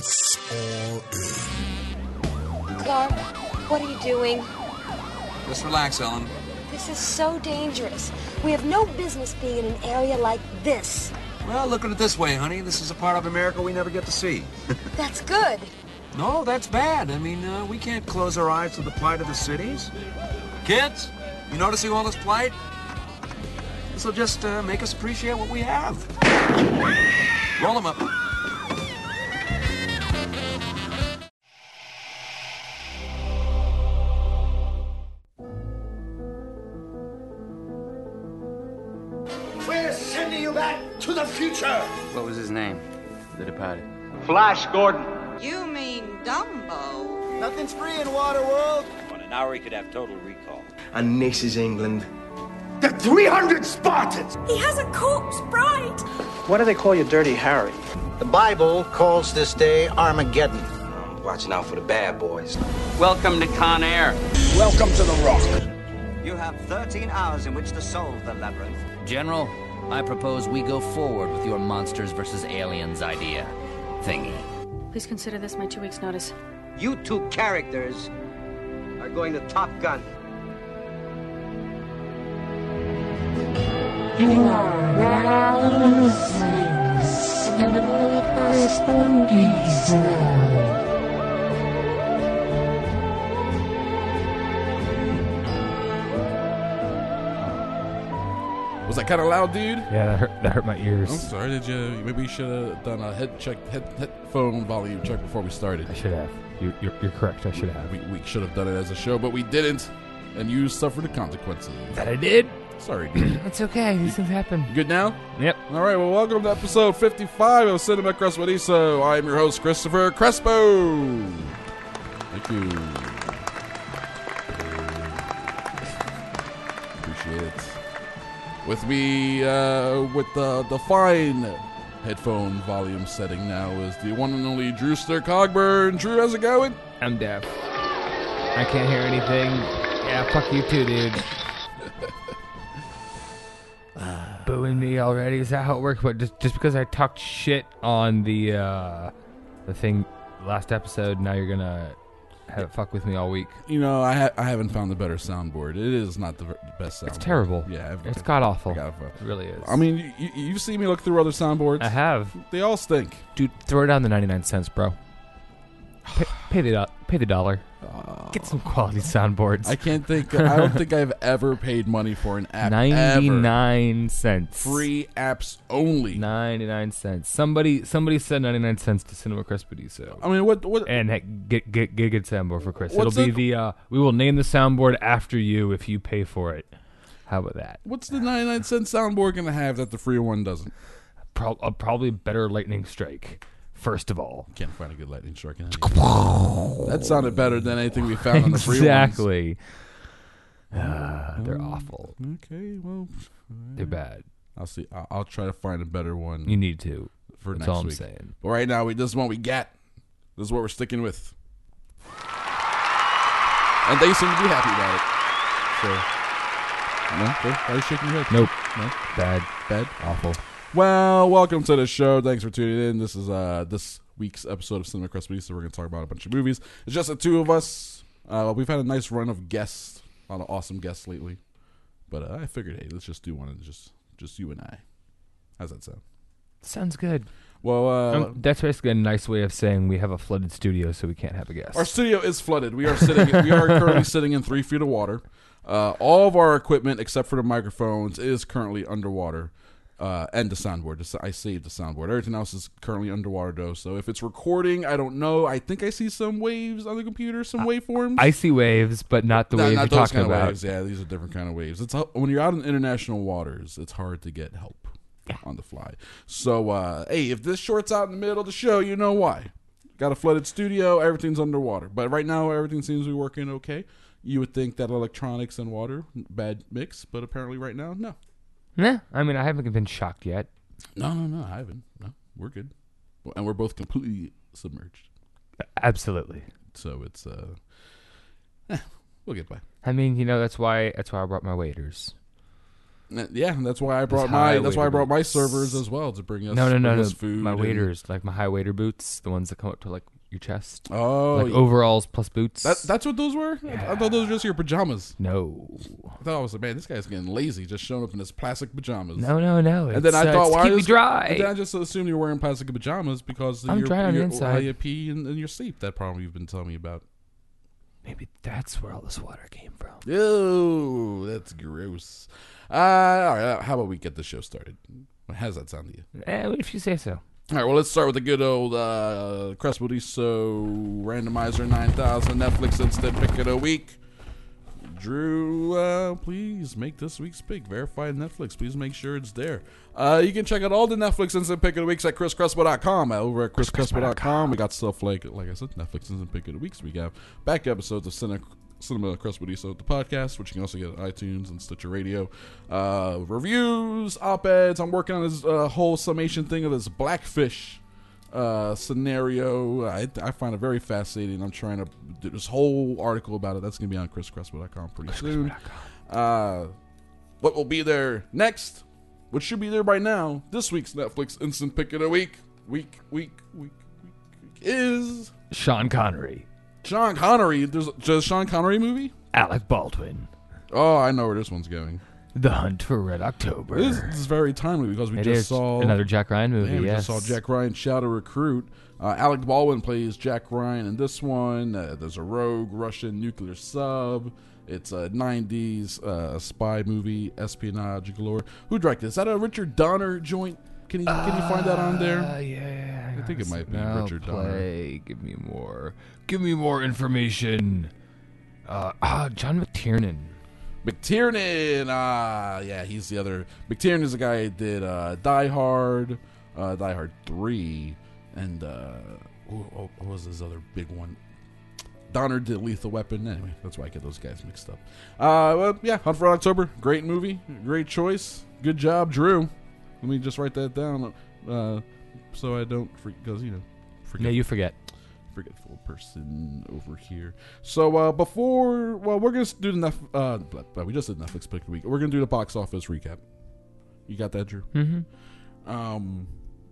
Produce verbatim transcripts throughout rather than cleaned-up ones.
S R N. Clark, what are you doing? Just relax, Ellen. This is so dangerous. We have no business being in an area like this. Well, look at it this way, honey. This is a part of America we never get to see. That's good. No, that's bad. I mean, uh, we can't close our eyes to the plight of the cities. Kids, you noticing all this plight? This will just uh, make us appreciate what we have. Roll them up. We're sending you back to the future. What was his name? The Departed. Flash Gordon. You mean Dumbo? Nothing's free in Waterworld. On an hour, he could have total recall. And this is England. The three hundred Spartans! He has a corpse bride! Why do they call you Dirty Harry? The Bible calls this day Armageddon. I'm watching out for the bad boys. Welcome to Con Air. Welcome to the Rock. You have thirteen hours in which to solve the labyrinth. General, I propose we go forward with your monsters versus aliens idea thingy. Please consider this my two weeks' notice. You two characters are going to Top Gun. You are now listening to Cinema Diesel. Was that kind of loud, dude? Yeah, that hurt, that hurt my ears. I'm sorry. Did you? Maybe you should have done a head check, head, headphone volume check before we started. I should have. You, you're, you're correct. I should have. We, we should have done it as a show, but we didn't, and you suffered the consequences. That I did. Sorry, dude. It's okay. These things happen. You good now? Yep. All right. Well, welcome to episode fifty-five of Cinema Crespediso. I am your host, Christopher Crespo. Thank you. Appreciate it. With me, uh, with the, the fine headphone volume setting now is the one and only Drewster Cogburn. Drew, how's it going? I'm deaf. I can't hear anything. Yeah, fuck you too, dude. Booing me already? Is that how it works? But just just because I talked shit on the uh, the thing last episode, now you're gonna have it fuck with me all week? You know, I ha- I haven't found the better soundboard. It is not the, ver- the best soundboard. It's terrible. Yeah, I've, it's god awful. It really is. I mean, you, you've seen me look through other soundboards. I have. They all stink. Dude, throw down the ninety-nine cents, bro. Pay, pay the do- pay the dollar. Uh, Get some quality soundboards. I can't think. I don't think I've ever paid money for an app. Ninety-nine ever. cents. Free apps only. Ninety-nine cents. Somebody, somebody said ninety-nine cents to Cinema Crespediso. I mean, what? What? And heck, get get get a good soundboard for Chris. It'll What's be the, the. Uh, we will name the soundboard after you if you pay for it. How about that? What's the ninety-nine cent soundboard gonna have that the free one doesn't? Pro- uh, probably better lightning strike. First of all, can't find a good lightning strike in that. That sounded better than anything we found on the free ones. Exactly. Uh, they're um, awful. Okay, well, they're bad. I'll see. I'll, I'll try to find a better one. You need to. For That's next all I'm week. saying. But right now, we, this is what we got. This is what we're sticking with, and they seem to be happy about it. So, no, okay. Why are you shaking your head? Nope. No, bad, bad, awful. Well, welcome to the show. Thanks for tuning in. This is uh, this week's episode of Cinema Crespediso. So we're going to talk about a bunch of movies. It's just the two of us. Uh, we've had a nice run of guests, a lot of awesome guests lately. But uh, I figured, hey, let's just do one and just just you and I. How's that sound? Sounds good. Well, uh, um, that's basically a nice way of saying we have a flooded studio, so we can't have a guest. Our studio is flooded. We are sitting. we are currently sitting in three feet of water. Uh, all of our equipment, except for the microphones, is currently underwater. Uh, and the soundboard. I saved the soundboard. Everything else is currently underwater, though. So if it's recording, I don't know. I think I see some waves on the computer, some waveforms. I see waves, but not the no, waves not you're those talking kind of about. Waves. Yeah, these are different kind of waves. It's when you're out in international waters, it's hard to get help yeah. on the fly. So, uh, hey, if this short's out in the middle of the show, you know why. Got a flooded studio. Everything's underwater. But right now, everything seems to be working okay. You would think that electronics and water, bad mix, but apparently right now, no. Nah, I mean, I haven't been shocked yet. No, no, no, I haven't. No, we're good. And we're both completely submerged. Absolutely. So it's, uh, eh, we'll get by. I mean, you know, that's why that's why I brought my waders. Yeah, that's why I brought Those my. high That's why I waiter brought my boots. servers as well to bring us. No, no, no, bring no. us food. My and- waiters, like my high waiter boots, the ones that come up to like your chest. Oh, like yeah. overalls plus boots. That, that's what those were. I, I thought those were just your pajamas. No. I thought I was like, man, this guy's getting lazy, just showing up in his plastic pajamas. No, no, no. And then I It's, uh, thought, it's why? keep me is- dry. And then I just assumed you were wearing plastic pajamas because I'm you're, dry on the you're, inside. how you pee in, in your sleep. That problem you've been telling me about. Maybe that's where all this water came from. Ew, that's gross. Uh, all right, how about we get the show started? How does that sound to you? Eh, if you say so. All right, well, let's start with the good old uh, Crespediso Randomizer nine thousand Netflix Instant Pick of the Week. Drew, uh, please make this week's pick. Verified Netflix. Please make sure it's there. Uh, you can check out all the Netflix Instant Pick of the Weeks at chris crespo dot com. Uh, over at chris crespo dot com, we got stuff like, like I said, Netflix Instant Pick of the Weeks. We have back episodes of Cine, Cinema Crespediso, the podcast, which you can also get on iTunes and Stitcher Radio. Uh, reviews, op-eds. I'm working on this uh, whole summation thing of this Blackfish uh, scenario. I, I find it very fascinating. I'm trying to do this whole article about it. That's going to be on chris crespo dot com pretty soon. Uh, what will be there next, which should be there by now, this week's Netflix Instant Pick of the Week, week, week, week, week, week is... Sean Connery. Sean Connery. There's just Sean Connery movie? Alec Baldwin. Oh, I know where this one's going. The Hunt for Red October. This, this is very timely because we It just is. saw Another Jack Ryan movie, Yeah, we yes. just saw Jack Ryan Shadow Recruit. Uh, Alec Baldwin plays Jack Ryan in this one. Uh, there's a rogue Russian nuclear sub. It's a nineties uh, spy movie, espionage galore. Who directed? Is that a Richard Donner joint? Can you can you find that on there? Uh, yeah. I think it might be Now Richard play. Give me more. Give me more information. Uh, ah, John McTiernan. McTiernan, ah, yeah, he's the other. McTiernan is the guy who did uh, Die Hard, uh, Die Hard three, and uh, oh, oh, what was his other big one? Donner did Lethal Weapon. Anyway, that's why I get those guys mixed up. Uh, well, yeah, Hunt for October, great movie, great choice, good job, Drew. Let me just write that down, uh, so I don't freak, because you know, forget. No, you forget. Forgetful person over here. So uh, before, well, we're gonna do the Nef- uh, but we just did Netflix pick of the week. We're gonna do the box office recap. You got that, Drew? Mm-hmm. Um,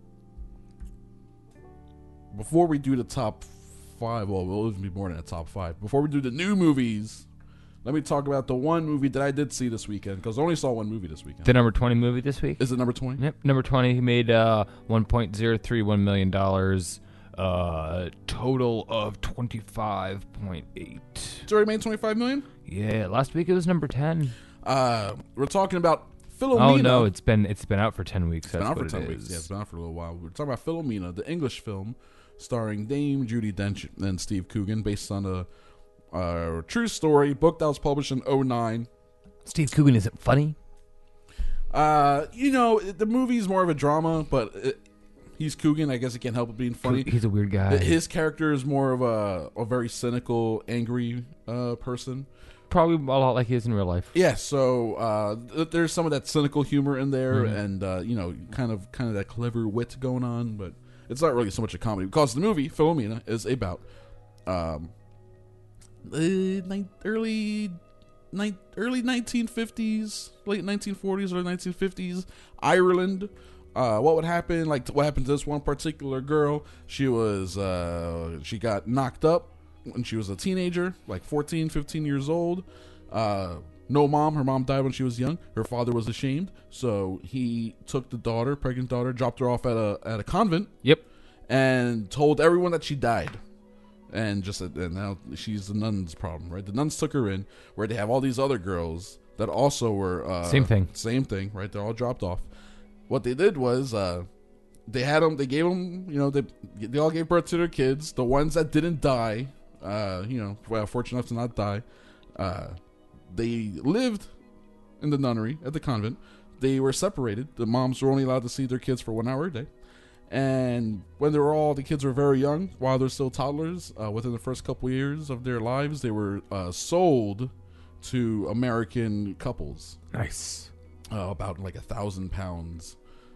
before we do the top five, well, it'll even be more than a top five. Before we do the new movies, let me talk about the one movie that I did see this weekend because I only saw one movie this weekend. The number twenty movie this week? Is it number twenty? Yep, number twenty. He made uh, one point zero three one million dollars. Uh, total of twenty-five point eight. It's already made twenty-five million? Yeah, last week it was number ten. Uh, we're talking about Philomena. Oh no, it's been it's been out for ten weeks. It's been That's out for what ten it weeks. is. Yeah, it's been out for a little while. We're talking about Philomena, the English film starring Dame Judi Dench and Steve Coogan, based on a, a true story, book that was published in oh nine. Steve Coogan isn't funny. Uh, you know, the movie's more of a drama, but it, he's Coogan. I guess he can't help it being funny. He's a weird guy. His character is more of a, a very cynical, angry uh, person. Probably a lot like he is in real life. Yeah, so uh, th- there's some of that cynical humor in there, Mhm. and uh, you know, kind of kind of that clever wit going on, but it's not really so much a comedy because the movie Philomena is about um, the ni- early ni- early nineteen fifties, late nineteen forties or nineteen fifties Ireland. Uh, what would happen? Like what happened to this one particular girl? She was uh, she got knocked up when she was a teenager, like fourteen, fifteen years old. Uh, no mom. Her mom died when she was young. Her father was ashamed, so he took the daughter, pregnant daughter, dropped her off at a at a convent. Yep. And told everyone that she died. And just and now she's the nun's problem, right? The nuns took her in, where they have all these other girls that also were uh, Same thing. Same thing, right? They're all dropped off. What they did was uh, they had them. They gave them, you know, they they all gave birth to their kids. The ones that didn't die, uh, you know, well, fortunate enough to not die, uh, they lived in the nunnery at the convent. They were separated. The moms were only allowed to see their kids for one hour a day. And when they were all, the kids were very young, while they're still toddlers, uh, within the first couple years of their lives, they were uh, sold to American couples. Nice. Uh, about like a thousand pounds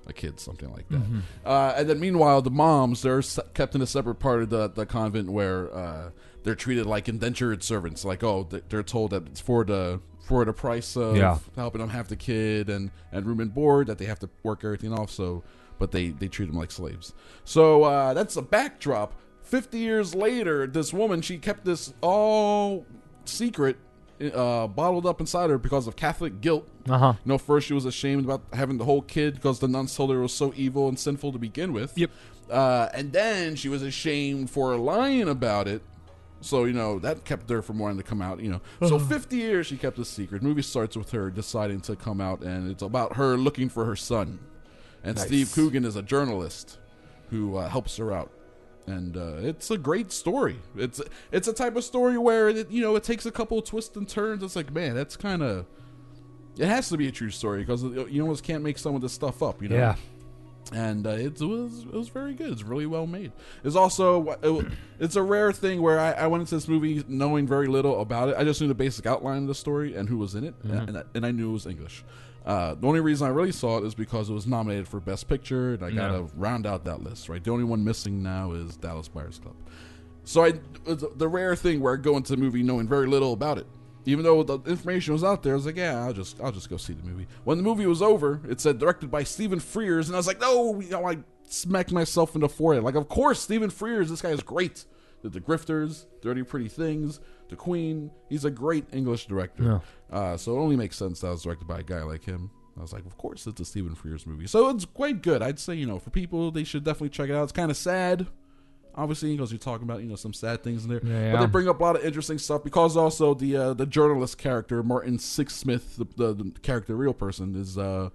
a kid, something like that. Mhm. Uh, and then meanwhile, the moms, they're se- kept in a separate part of the, the convent where uh, they're treated like indentured servants. Like, oh, th- they're told that it's for the for the price of Yeah. helping them have the kid and, and room and board, that they have to work everything off. So, but they, they treat them like slaves. So uh, that's a backdrop. Fifty years later, this woman, she kept this all secret, uh, bottled up inside her because of Catholic guilt. Uh-huh. You know, first she was ashamed about having the whole kid because the nuns told her it was so evil and sinful to begin with. Yep. Uh, and then she was ashamed for lying about it. So, you know, that kept her from wanting to come out, you know. So fifty years she kept a secret. The movie starts with her deciding to come out, and it's about her looking for her son. And Nice. Steve Coogan is a journalist who uh, helps her out. And uh, it's a great story. It's it's a type of story where, it, you know, it takes a couple of twists and turns. It's like, man, that's kind of... It has to be a true story because you almost can't make some of this stuff up, you know? Yeah. And uh, it was it was very good. It's really well made. It's also it, it's a rare thing where I, I went into this movie knowing very little about it. I just knew the basic outline of the story and who was in it, Mhm. and, and, I, and I knew it was English. Uh, the only reason I really saw it is because it was nominated for Best Picture, and I got to Yeah. round out that list. Right, the only one missing now is Dallas Buyers Club. So I it's the rare thing where I go into the movie knowing very little about it. Even though the information was out there, I was like, yeah, I'll just I'll just go see the movie. When the movie was over, it said directed by Stephen Frears, and I was like, no, you know, I smacked myself in the forehead. Like, of course, Stephen Frears, this guy is great. Did The Grifters, Dirty Pretty Things, The Queen. He's a great English director. Yeah. Uh, so it only makes sense that it was directed by a guy like him. I was like, of course, it's a Stephen Frears movie. So it's quite good. I'd say, you know, for people, they should definitely check it out. It's kind of sad, obviously, because you're talking about, you know, some sad things in there. Yeah, But yeah. they bring up a lot of interesting stuff because also the uh, the journalist character, Martin Sixsmith, the, the, the character, the real person, is uh,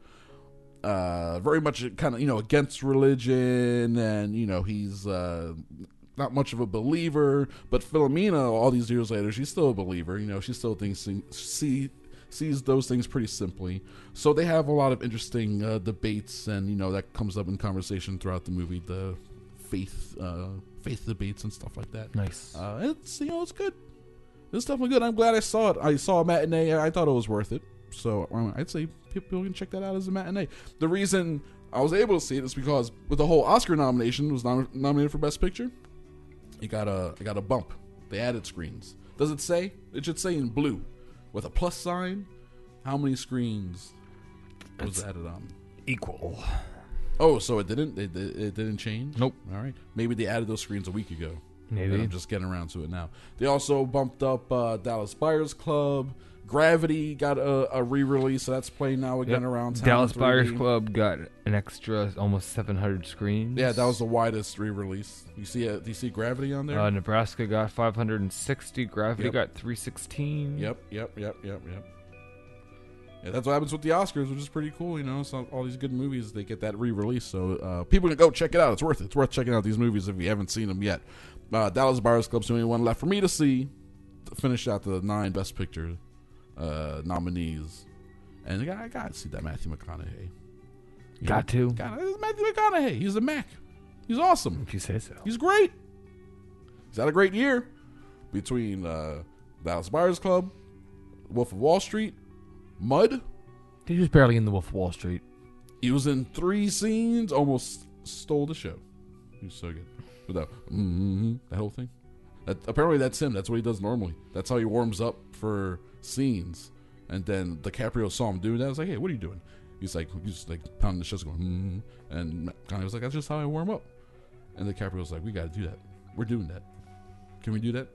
uh, very much kind of, you know, against religion, and, you know, he's uh, not much of a believer. But Philomena, all these years later, she's still a believer. You know, she still thinks, see, sees those things pretty simply. So they have a lot of interesting uh, debates, and, you know, that comes up in conversation throughout the movie, the faith uh, faith debates and stuff like that. Nice. Uh, it's, you know, it's good. It's definitely good. I'm glad I saw it. I saw a matinee. I thought it was worth it. So um, I'd say people can check that out as a matinee. The reason I was able to see it is because with the whole Oscar nomination, was nom- nominated for Best Picture. You got a, you got a bump. They added screens. Does it say? It should say in blue with a plus sign. How many screens was It's added on? Equal. Oh, so it didn't? It, it, it didn't change? Nope. All right. Maybe they added those screens a week ago. Maybe. And I'm just getting around to it now. They also bumped up uh, Dallas Buyers Club. Gravity got a, a re-release, so that's playing now again Yep. around town. Dallas three D. Buyers Club got an extra almost seven hundred screens. Yeah, that was the widest re-release. You see, uh, do you see Gravity on there? Uh, Nebraska got five hundred sixty. Gravity Yep. got three sixteen. Yep, yep, yep, yep, yep. Yeah, that's what happens with the Oscars, which is pretty cool. You know, so all these good movies, they get that re-release. So uh, people can go check it out. It's worth it. It's worth checking out these movies if you haven't seen them yet. Uh, Dallas Buyers Club's the only one left for me to see to finish out the nine Best Picture uh, nominees. And I got, I got to see that Matthew McConaughey. You Got to. Got to. Matthew McConaughey. He's a Mac. He's awesome. If you say so. He's great. He's had a great year between uh, Dallas Buyers Club, Wolf of Wall Street, Mud. He was barely in the Wolf of Wall Street. He was in three scenes, almost stole the show. He was so good. With that, mm-hmm, that whole thing. That, apparently that's him. That's what he does normally. That's how he warms up for scenes. And then DiCaprio saw him doing that. I was like, hey, what are you doing? He's like, he's like pounding the chest going, mm-hmm. And Connie was like, that's just how I warm up. And DiCaprio was like, we got to do that. We're doing that. Can we do that?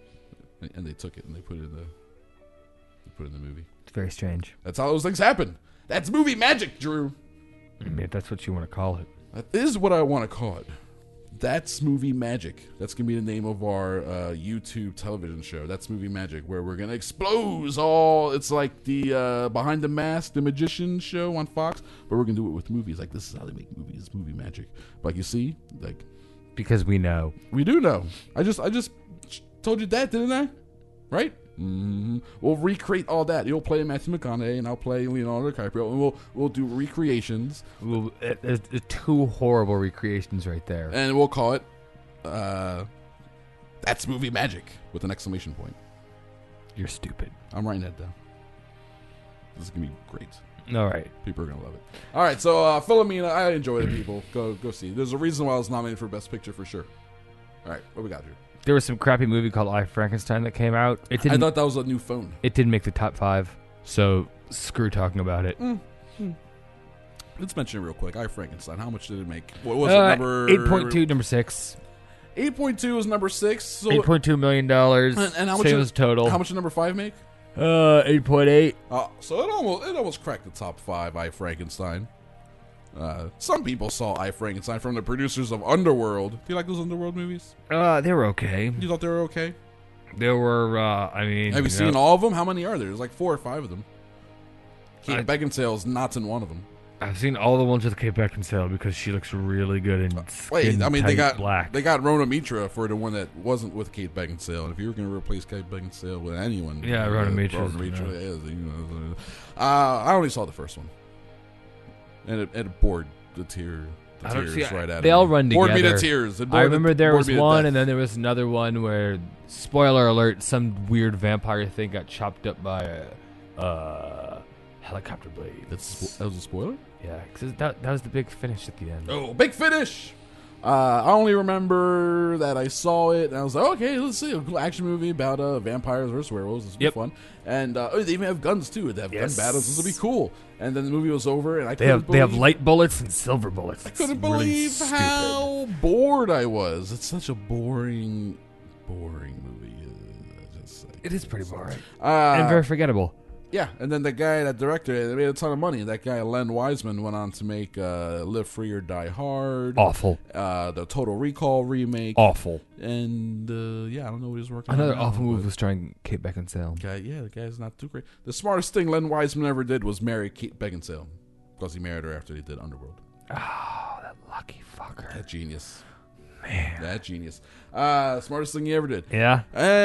And they took it and they put it in the, they put it in the movie. It's very strange. That's how those things happen. That's movie magic, Drew. I mean, if that's what you want to call it. That is what I want to call it. That's Movie Magic. That's going to be the name of our uh, YouTube television show. That's Movie Magic, where we're going to expose all... It's like the uh, Behind the Mask, the Magician show on Fox, but we're going to do it with movies. Like, this is how they make movies. Movie Magic. Like, you see? Like... Because we know. We do know. I just I just told you that, didn't I? Right? Mm-hmm. We'll recreate all that. You'll play Matthew McConaughey, and I'll play Leonardo DiCaprio, and we'll we'll do recreations. We'll, it, it, it, two horrible recreations right there. And we'll call it uh, That's Movie Magic with an exclamation point. You're stupid. I'm writing that down. This is going to be great. All right. People are gonna love it. All right, so uh, Philomena, I enjoyed it. People, go go see. There's a reason why I was nominated for Best Picture for sure. All right, what we got here? There was some crappy movie called I, Frankenstein that came out. It didn't, I thought that was a new phone. It didn't make the top five, so screw talking about it. Mm. Mm. Let's mention it real quick. I, Frankenstein. How much did it make? What was uh, it? Number eight point two, number six. Eight point two is number six. So eight point two million dollars. And, and how much sales did, total? How much did number five make? Uh, eight point eight. Uh, so it almost it almost cracked the top five. I, Frankenstein. Uh, some people saw I, Frankenstein from the producers of Underworld. Do you like those Underworld movies? Uh, they were okay. You thought they were okay? There were. Uh, I mean, have you, you seen know, all of them? How many are there? There's like four or five of them. Kate I, Beckinsale's not in one of them. I've seen all the ones with Kate Beckinsale because she looks really good in uh, Wait, I mean they got black. They got Rona Mitra for the one that wasn't with Kate Beckinsale. And if you were going to replace Kate Beckinsale with anyone, yeah, uh, Rona Mitra. Rona Mitra yeah. is, you know, uh, I only saw the first one, and it, it bored the tear. The I don't tears see, right out they of all me. run together. Bored me to tears. It I remember the, there was one, death. and then there was another one where, spoiler alert, some weird vampire thing got chopped up by a uh, helicopter blade. That's, that was a spoiler? Yeah, because that, that was the big finish at the end. Oh, big finish! Uh, I only remember that I saw it, and I was like, okay, let's see. A cool action movie about uh, vampires versus werewolves. This will yep. be fun. And uh, oh, they even have guns, too. They have yes. gun battles. This will be cool. And then the movie was over, and I they couldn't have, believe... They have light bullets and silver bullets. I couldn't it's believe really how bored I was. It's such a boring, boring movie. Uh, just, like, it is pretty boring. Uh, and very forgettable. Yeah, and then the guy, that director, they made a ton of money. That guy, Len Wiseman, went on to make uh, Live Free or Die Hard. Awful. Uh, the Total Recall remake. Awful. And, uh, yeah, I don't know what he's working Another on. Another awful movie was starring Kate Beckinsale. Guy, yeah, the guy's not too great. The smartest thing Len Wiseman ever did was marry Kate Beckinsale. Because he married her after he did Underworld. Oh, that lucky fucker. That genius. Man. That genius. Uh, smartest thing he ever did. Yeah.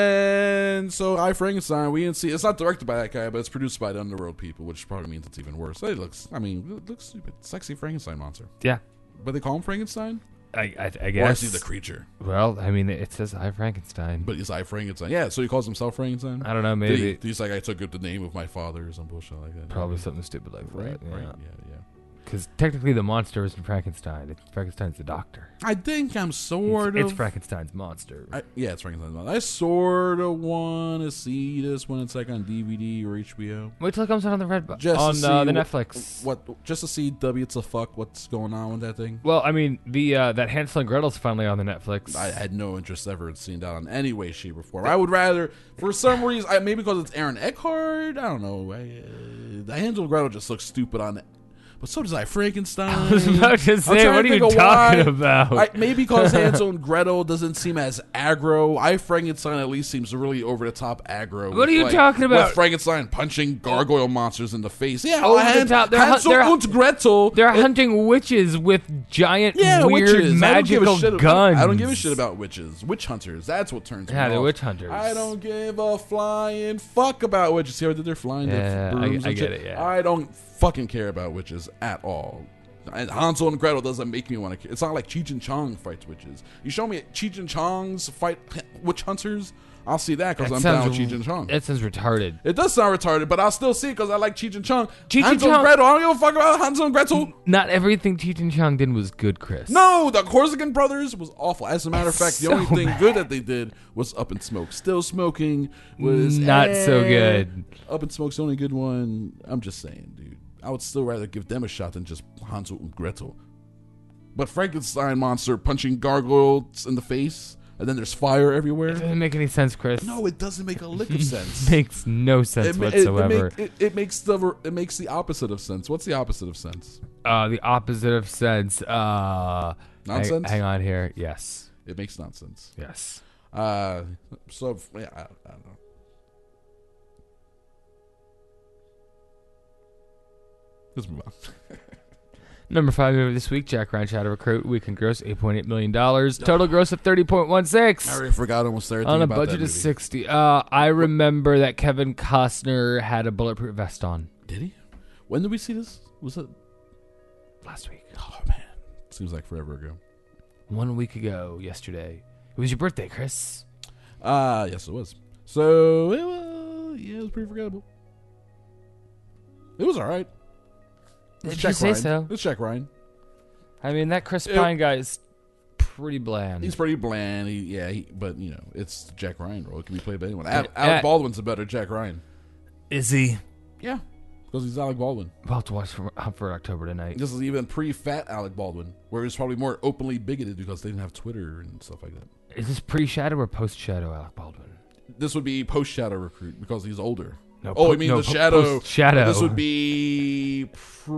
And so I, Frankenstein, we didn't see, it's not directed by that guy, but it's produced by the Underworld people, which probably means it's even worse. It looks, I mean, it looks stupid. Sexy Frankenstein monster. Yeah. But they call him Frankenstein? I, I, I guess. Or is he the creature? Well, I mean, it says I, Frankenstein. But he's I, Frankenstein. Yeah, so he calls himself Frankenstein? I don't know, maybe. He, he's like, I took the name of my father or some bullshit like that. Probably something stupid like right, that. Yeah. Right, yeah, yeah. Because technically the monster isn't Frankenstein. It's Frankenstein's the doctor. I think I'm sort it's, of... It's Frankenstein's monster. I, yeah, it's Frankenstein's monster. I sort of want to see this when it's like on D V D or H B O. Wait till it comes out on the Red just on uh, the what, Netflix. What? Just to see W it's a fuck what's going on with that thing. Well, I mean, the uh, that Hansel and Gretel's finally on the Netflix. I had no interest ever in seeing that on any way, shape, or form. I would rather, for some reason, I, maybe because it's Aaron Eckhart. I don't know. I, uh, the Hansel and Gretel just looks stupid on it. But so does I, Frankenstein. I was about to say, what are you talking why. about? I, maybe because Hansel and Gretel doesn't seem as aggro. I, Frankenstein at least seems really over-the-top aggro. What are you like, talking about? With Frankenstein punching gargoyle monsters in the face. Yeah, over Han- the top. They're, Hansel they're, and Gretel. They're it, hunting witches with giant, yeah, weird, witches. magical I shit, guns. I don't give a shit about witches. Witch hunters. That's what turns yeah, me they're off. witch hunters. I don't give a flying fuck about witches. See how they did their flying yeah, brooms I, I and get shit? it, yeah. I don't fucking care about witches at all. And Hansel and Gretel doesn't make me want to care. It's not like Cheech and Chong fights witches. You show me Cheech and Chong's fight witch hunters, I'll see that because I'm down with Cheech and Chong. That sounds retarded. It does sound retarded, but I'll still see it because I like Cheech and Chong. Cheech Hansel and Chong. and Gretel, I don't give a fuck about Hansel and Gretel. Not everything Cheech and Chong did was good, Chris. No, the Corsican Brothers was awful. As a matter It's of fact, the so only thing bad. good that they did was Up in Smoke. Still Smoking was Not eh. so good. Up in Smoke's the only good one. I'm just saying, dude. I would still rather give them a shot than just Hansel and Gretel. But Frankenstein monster punching gargoyles in the face, and then there's fire everywhere. It doesn't make any sense, Chris. No, it doesn't make a lick of sense. Makes no sense it, ma- whatsoever. It, it, make, it, it makes the it makes the opposite of sense. What's the opposite of sense? Uh, the opposite of sense. Uh, Nonsense. Hang, hang on here. Yes. It makes nonsense. Yes. Uh, so yeah, I, I don't know. Let's move on. Number five movie this week, Jack Ryan Shadow Recruit. Weekend gross eight point eight million dollars. Total gross of thirty point one six. I already forgot almost everything on a about budget that of movie. sixty. Uh, I remember that Kevin Costner had a bulletproof vest on. Did he? When did we see this? Was it last week? Oh man, seems like forever ago. One week ago, yesterday. It was your birthday, Chris. Uh yes, it was. So it was, yeah, it was pretty forgettable. It was all right. Let's Did check you say Ryan. so? Let's check Ryan. I mean, that Chris It- Pine guy is pretty bland. He's pretty bland. He, yeah, he, but you know, it's Jack Ryan role. It can be played by anyone. Al- Yeah. Alec Baldwin's a better Jack Ryan. Is he? Yeah, because he's Alec Baldwin. We'll have to watch for, Hunt for October tonight. This is even pre-fat Alec Baldwin, where he was probably more openly bigoted because they didn't have Twitter and stuff like that. Is this pre-Shadow or post-Shadow Alec Baldwin? This would be post-Shadow Recruit because he's older. No, oh, po- I mean no, the po- Shadow. post-Shadow. This would be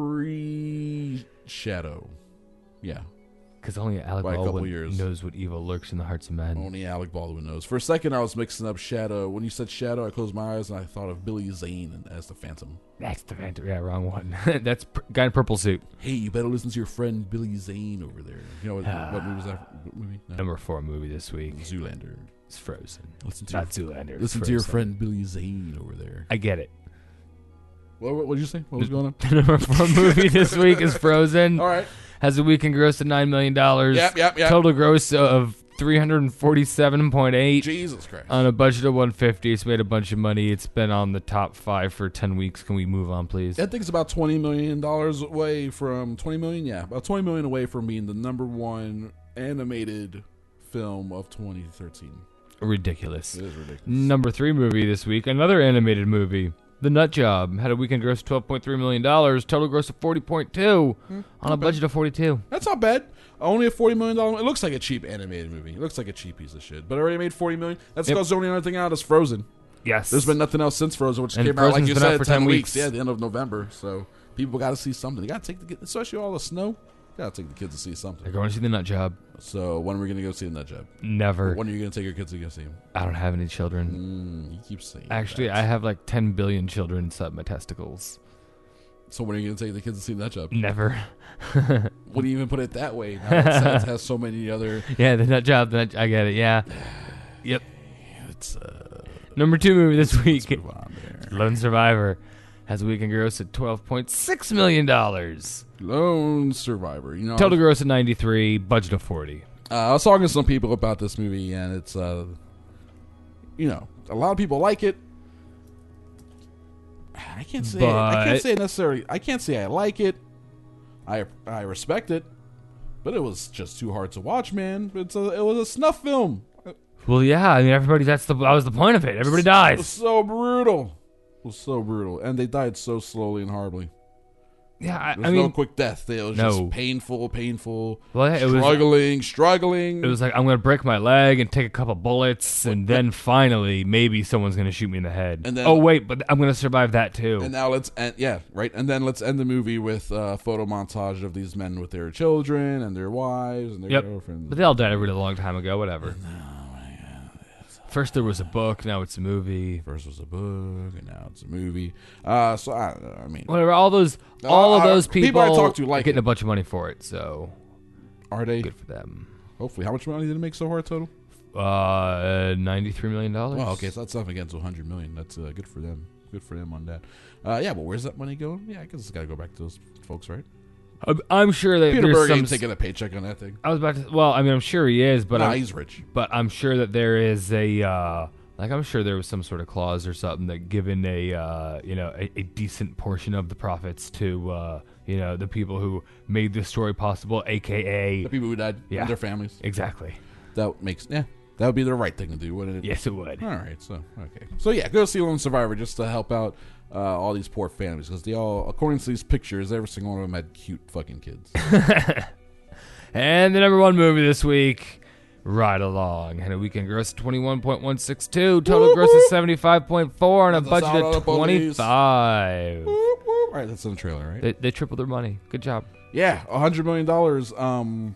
pre-Shadow. Yeah. Because only Alec By a couple Baldwin years. knows what evil lurks in the hearts of men. Only Alec Baldwin knows. For a second, I was mixing up Shadow. When you said Shadow, I closed my eyes and I thought of Billy Zane as the Phantom. That's the Phantom. Yeah, wrong one. That's pr- guy in purple suit. Hey, you better listen to your friend Billy Zane over there. You know what, what movie was that? What movie? No. Number four movie this week. Zoolander. It's Frozen. Listen to Not your, Zoolander. Listen it's to your Frozen. friend Billy Zane over there. I get it. What, what did you say? What was going on? The number four movie this week is Frozen. All right. Has a weekend gross of nine million dollars. Yep, yep, yep. Total gross of three hundred forty-seven point eight. Jesus Christ. On a budget of one hundred fifty. It's made a bunch of money. It's been on the top five for ten weeks. Can we move on, please? I think it's about twenty million dollars away from twenty million. Yeah, about twenty million away from being the number one animated film of twenty thirteen. Ridiculous. It is ridiculous. Number three movie this week, another animated movie, The Nut Job, had a weekend gross of twelve point three million dollars, total gross of forty point two Hmm, on a budget of forty-two. That's not bad. Only a forty million dollars. It looks like a cheap animated movie. It looks like a cheap piece of shit, but it already made forty million dollars. That's Yep. because the only other thing out is Frozen. Yes. There's been nothing else since Frozen, which And came out like Frozen's you been out said, for ten ten weeks. weeks. Yeah, the end of November. So people got to see something. They got to take the, especially all the snow. Got to take the kids to see something. They're going to see The Nut Job. So when are we going to go see the Nut Job? Never. When are you going to take your kids to go see him? I don't have any children. Mm, you keep saying Actually, that. I have like ten billion children inside my testicles. So when are you going to take the kids to see the Nut Job? Never. When do you even put it that way? Now that has so many other. Yeah, The Nut Job. The nut, I get it. Yeah. Yep. It's uh, Number two movie this week, move on there. Lone Survivor, has a weekend gross at twelve point six million dollars. Lone Survivor. You know, Total gross of ninety-three, budget of forty. Uh, I was talking to some people about this movie, and it's, uh, you know, a lot of people like it. I can't say I can't But- say necessarily. I can't say I like it. I I respect it, but it was just too hard to watch, man. It's a it was a snuff film. Well, yeah, I mean, everybody, that's the, that was the point of it. Everybody It was dies. so brutal. It was so brutal, and they died so slowly and horribly. Yeah, I, There's I no mean, quick death. It was no. just painful, painful. Well, yeah, it was- struggling, struggling. it was like, I'm going to break my leg and take a couple bullets, and then finally, maybe someone's going to shoot me in the head. And then- oh, wait, but I'm going to survive that too. And now let's end, yeah, right. And then let's end the movie with a photo montage of these men with their children and their wives and their Yep. girlfriends. But they all died a really long time ago, whatever. First there was a book, now it's a movie. First was a book, and now it's a movie. Uh, so I, I mean, Whatever, all those all Uh, of those uh, people, people I talk to are like getting it. a bunch of money for it, so are they? good for them. Hopefully, how much money did it make so far total? Uh, ninety-three million dollars. Well, okay, so that's up against one hundred million. That's uh, good for them. Good for them on that. Uh, yeah, but where's that money going? Yeah, I guess it's got to go back to those folks, right? I'm- I'm sure that Peter there's Berg some. ain't taking a paycheck on that thing. I was about to. Well, I mean, I'm sure he is, but Nah, I'm, he's rich. But I'm sure that there is a. Uh, Like I'm sure there was some sort of clause or something that given a uh, you know a, a decent portion of the profits to uh, you know the people who made this story possible, aka The people who died yeah, and their families. Exactly. That makes yeah, that would be the right thing to do, wouldn't it? Yes, it would. All right, so okay, so yeah, go see Lone Survivor just to help out uh, all these poor families because they all, according to these pictures, every single one of them had cute fucking kids. And the number one movie this week, Ride Along, had a weekend gross of twenty-one point one six two, total gross of seventy-five point four, and a That's the budget sound of of the police. twenty-five. All right, that's in the trailer, right? They, they tripled their money. Good job. Yeah, a hundred million dollars. Um,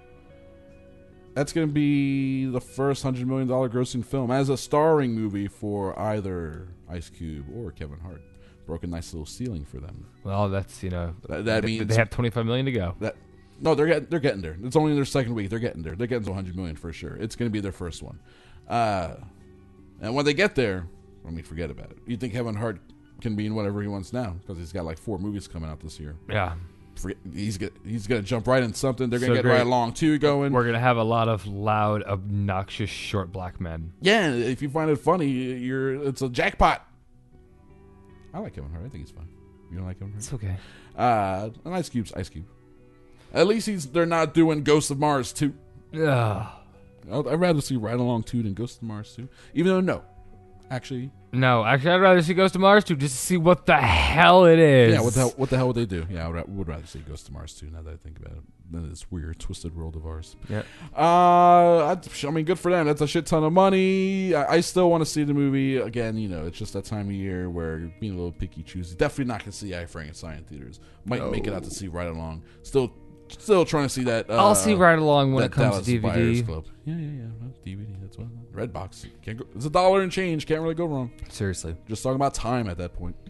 that's gonna be the first hundred million dollar grossing film as a starring movie for either Ice Cube or Kevin Hart. Broke a nice little ceiling for them. Well, that's you know That, that they, means they have twenty-five million to go. that. No, they're getting they're getting there. It's only in their second week. They're getting there. They're getting to one hundred million for sure. It's gonna be their first one. Uh, and when they get there, I mean, forget about it. You think Kevin Hart can be in whatever he wants now because he's got like four movies coming out this year. Yeah. Forget, he's get, he's gonna jump right in something. They're gonna So get great. right along too. Going. We're gonna have a lot of loud, obnoxious, short black men. Yeah, if you find it funny, you're it's a jackpot. I like Kevin Hart. I think he's fine. You don't like Kevin Hart? It's okay. Uh, and Ice Cube's Ice Cube. At least he's they're not doing Ghost of Mars two. Ugh. I'd I'd rather see Ride Along two than Ghost of Mars two. Even though, no. Actually. No, actually, I'd rather see Ghost of Mars two just to see what the hell it is. Yeah, what the hell, what the hell would they do? Yeah, I would, would rather see Ghost of Mars two now that I think about it. Than this weird, twisted world of ours. Yeah. Uh, I, I mean, good for them. That's a shit ton of money. I, I still want to see the movie. Again, you know, it's just that time of year where you're being a little picky choosy. Definitely not going to see I Frankenstein in theaters. Might No. make it out to see Ride Along. Still Still trying to see that. Uh, I'll see Ride Along when that it comes Dallas to D V D. Buyers Club. Yeah, yeah, yeah. Well, D V D. That's what. Redbox. Can't go. It's a dollar and change. Can't really go wrong. Seriously. Just talking about time at that point.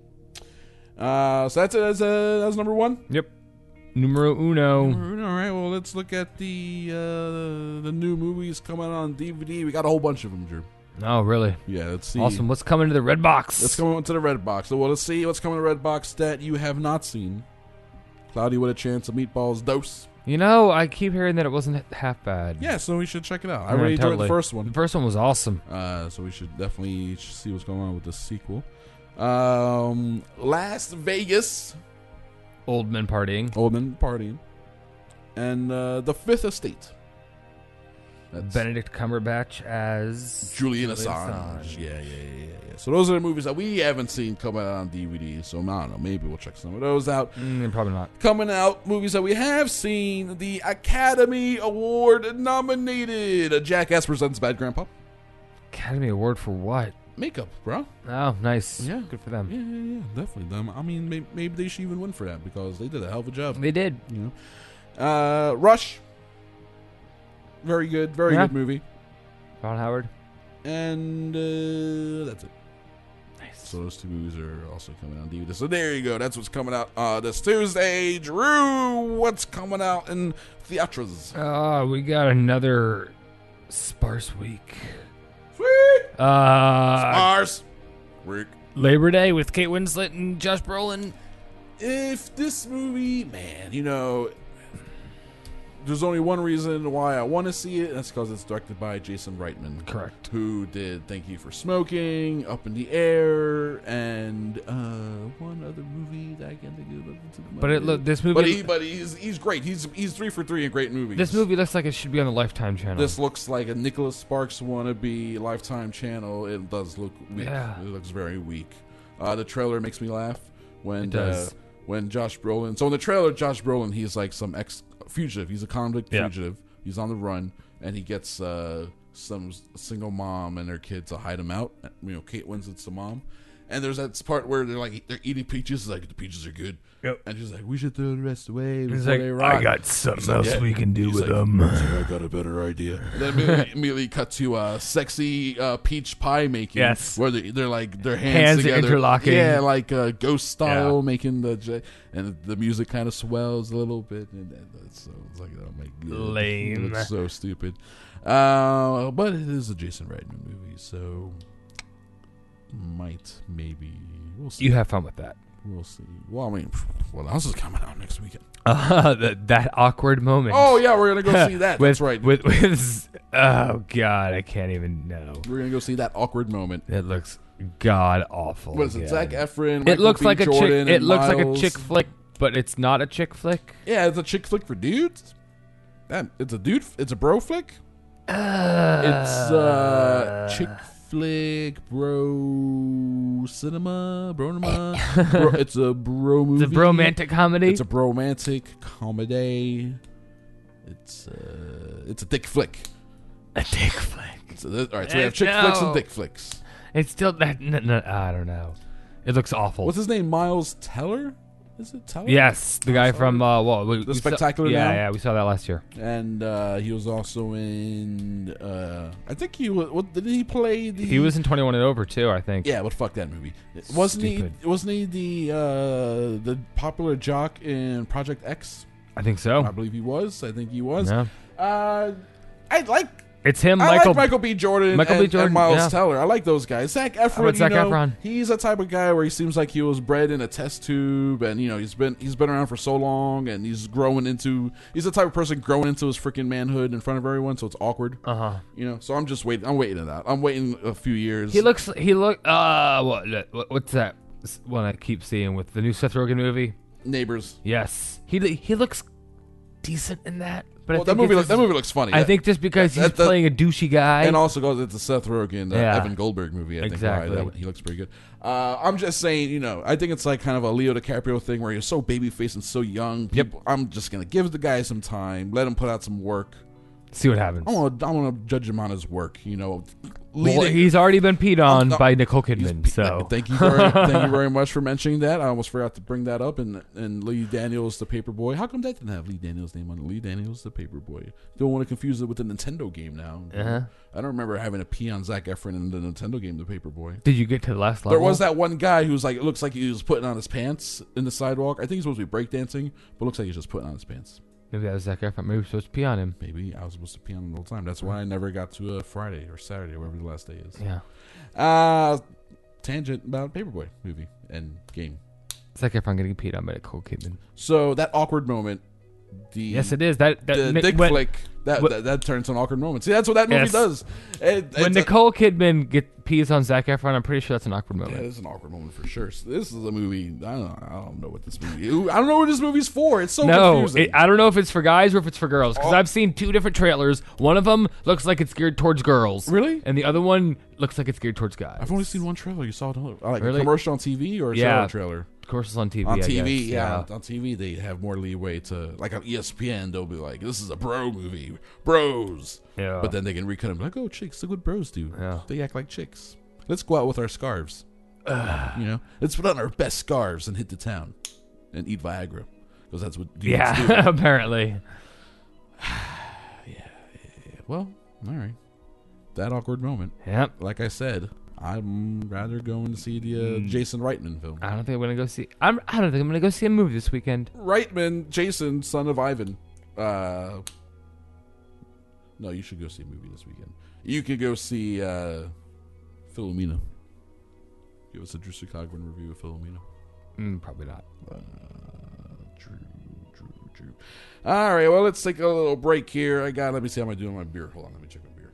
Uh, so that's it. That's, uh, that's number one. Yep. Numero uno. Numero uno. All right. Well, let's look at the uh, the new movies coming out on D V D. We got a whole bunch of them, Drew. Oh, really? Yeah. Let's see. Awesome. What's coming to the Red Box? Let's come into the Red Box. So, well, let's see what's coming to the Red Box that you have not seen. Cloudy with a Chance of Meatballs Dose. You know, I keep hearing that it wasn't half bad. Yeah, so we should check it out. I Yeah, really enjoyed totally. the first one. The first one was awesome. Uh, so we should definitely see what's going on with the sequel. Um, Las Vegas. Old Men Partying. Old Men Partying. And uh, The Fifth Estate. That's Benedict Cumberbatch as Julian Assange. Yeah, yeah, yeah, yeah, yeah. So those are the movies that we haven't seen coming out on D V D. So I don't know. Maybe we'll check some of those out. Mm, probably not. Coming out, movies that we have seen. The Academy Award nominated. Jackass Presents Bad Grandpa. Academy Award for what? Makeup, bro. Oh, nice. Yeah. Good for them. Yeah, yeah, yeah. Definitely them. I mean, maybe, maybe they should even win for that because they did a hell of a job. They did. You know. Uh, Rush. Very good. Very Yeah. good movie. Ron Howard. And uh, that's it. Nice. So those two movies are also coming out on D V D. So there you go. That's what's coming out uh, this Tuesday. Drew, what's coming out in theaters? Oh, we got another sparse week. Sweet. Uh, Sparse week. Labor Day with Kate Winslet and Josh Brolin. If this movie, man, you know, there's only one reason why I want to see it. And that's because it's directed by Jason Reitman. Correct. Who did Thank You for Smoking, Up in the Air, and uh, one other movie that I can't think of. But it look this movie. But he, but he's he's great. He's he's three for three in great movies. This movie looks like it should be on the Lifetime channel. This looks like a Nicholas Sparks wannabe Lifetime channel. It does look weak. Yeah. It looks very weak. Uh, the trailer makes me laugh when It does. Uh, when Josh Brolin. So in the trailer, Josh Brolin, he's like some ex fugitive. He's a convict Yeah. fugitive. He's on the run, and he gets uh, some single mom and their kid to hide him out. You know, Kate Winslet's the mom. And there's that part where they're like they're eating peaches. Like the peaches are good. Yep. And she's like, we should throw the rest away. He's before like, they rot. I got something He's like, else yeah. we can do He's with like, them. he's like, I got a better idea. And then immediately, immediately cut to uh, sexy uh, peach pie making. Yes. Where they, they're like their hands, Hands together. interlocking. Yeah, like uh, ghost style Yeah. making the j- and the music kind of swells a little bit. And that's so it's like oh my god, Lame. It's so stupid. Uh, but it is a Jason Reitman movie, so might maybe we'll see. You have fun with that. We'll see. Well, I mean, what else is coming out next weekend? Uh, that, that awkward moment. Oh yeah, we're gonna go see that. with, That's right. With with oh god, I can't even know. We're gonna go see that awkward moment. It looks god awful. What is it? again. Zac Efron. It Michael looks B. like a Jordan, chick. It and looks like a Miles. chick flick, but it's not a chick flick. Yeah, it's a chick flick for dudes. That it's a dude. It's a bro flick. Uh, It's uh chick flick, bro cinema, bronema. bro, it's a bro movie. It's a bromantic comedy. It's a bromantic comedy. It's uh, it's a dick flick. A dick flick. So that, all right, so we have Uh, chick flicks and no. dick flicks. It's still that. No, no, I don't know. It looks awful. What's his name? Miles Teller? Is it Teller? Yes, the guy from uh, well, we, The we saw- Spectacular yeah, Now? yeah, we saw that last year. And uh, he was also in. Uh, I think he was. What did he play? The, He was in twenty-one and Over too, I think. Yeah, but fuck that movie. Wasn't Stupid. he? Wasn't he the uh, the popular jock in Project X? I think so. I believe he was. I think he was. Yeah. Uh, I like. It's him, I Michael. like Michael B. Jordan, Michael and, B. Jordan, and Miles yeah. Teller. I like those guys. Zac Efron, about Zac you know, Efron? he's a type of guy where he seems like he was bred in a test tube, and you know he's been he's been around for so long, and he's growing into he's the type of person growing into his freaking manhood in front of everyone, so it's awkward. Uh huh. You know, so I'm just waiting. I'm waiting it out. I'm waiting a few years. He looks. He look. Uh, what? what- What's that? s- one I keep seeing with the new Seth Rogen movie. Neighbors. Yes, he he looks decent in that. But Well, I that think movie it's look- just- that movie looks funny. I That- think just because that- he's that- playing a douchey guy, And also goes it's a Seth Rogen, uh, Yeah. Evan Goldberg movie. I think Exactly. why that- he looks pretty good. Uh, I'm just saying, you know, I think it's like kind of a Leo DiCaprio thing where he's so babyface and so young. People, I'm just gonna give the guy some time, let him put out some work. see what happens. I want to I want to judge him on his work. You know, Well, leading- he's already been peed on Oh, no. by Nicole Kidman. So Thank you very, thank you very much for mentioning that. I almost forgot to bring that up. And and Lee Daniels, the Paperboy. How come that didn't have Lee Daniels' name on it? Lee Daniels, the Paperboy. Don't want to confuse it with the Nintendo game now. Uh-huh. I don't remember having a pee on Zac Efron in the Nintendo game, the Paperboy. Did you get to the last level? There was that one guy who was like, it looks like he was putting on his pants in the sidewalk. I think he's supposed to be breakdancing, but it looks like he's just putting on his pants. Maybe that was Zac Efron. Maybe we're supposed to pee on him. Maybe I was supposed to pee on him the whole time. That's why I never got to a Friday or Saturday, or whatever the last day is. Yeah. Uh, tangent about Paperboy movie and game. Zac Efron getting peed on by Nicole Kidman. So that awkward moment, the Yes, it is. That, that the Nick- dick when- flick that, when- that that turns to an awkward moment. See, that's what that movie Yes. does. It, When it's Nicole Kidman get pees on Zac Efron, I'm pretty sure that's an awkward a, moment. yeah, it's an awkward moment for sure. So this is a movie. I don't. I don't know what this movie. I don't know what this movie's for. It's so no, confusing. it, I don't know if it's for guys or if it's for girls because Oh. I've seen two different trailers. One of them looks like it's geared towards girls, Really? and the other one looks like it's geared towards guys. I've only seen one trailer. You saw it on- like Really? a commercial on T V or a Yeah. trailer? Commercials on T V. On I T V, guess, yeah. On T V, they have more leeway to, like on E S P N, they'll be like, this is a bro movie. Bros. Yeah. But then they can recut them like, oh, chicks, look what bros do. Yeah. They act like chicks. Let's go out with our scarves. you know? Let's put on our best scarves and hit the town and eat Viagra. Because that's what dudes Yeah, do. apparently. yeah. Well, all right. That awkward moment. Yep. Like I said, I'm rather going to see the uh, Jason Reitman film. I don't think I'm gonna go see. I'm. I don't think I'm gonna go see a movie this weekend. Reitman, Jason, son of Ivan. Uh, no, you should go see a movie this weekend. You could go see uh, Philomena. Give us a Drew Cogburn review of Philomena. Mm, probably not. Uh, Drew, Drew, Drew. All right, well, let's take a little break here. I got. Let me see how I'm doing my beer. Hold on, let me check my beer.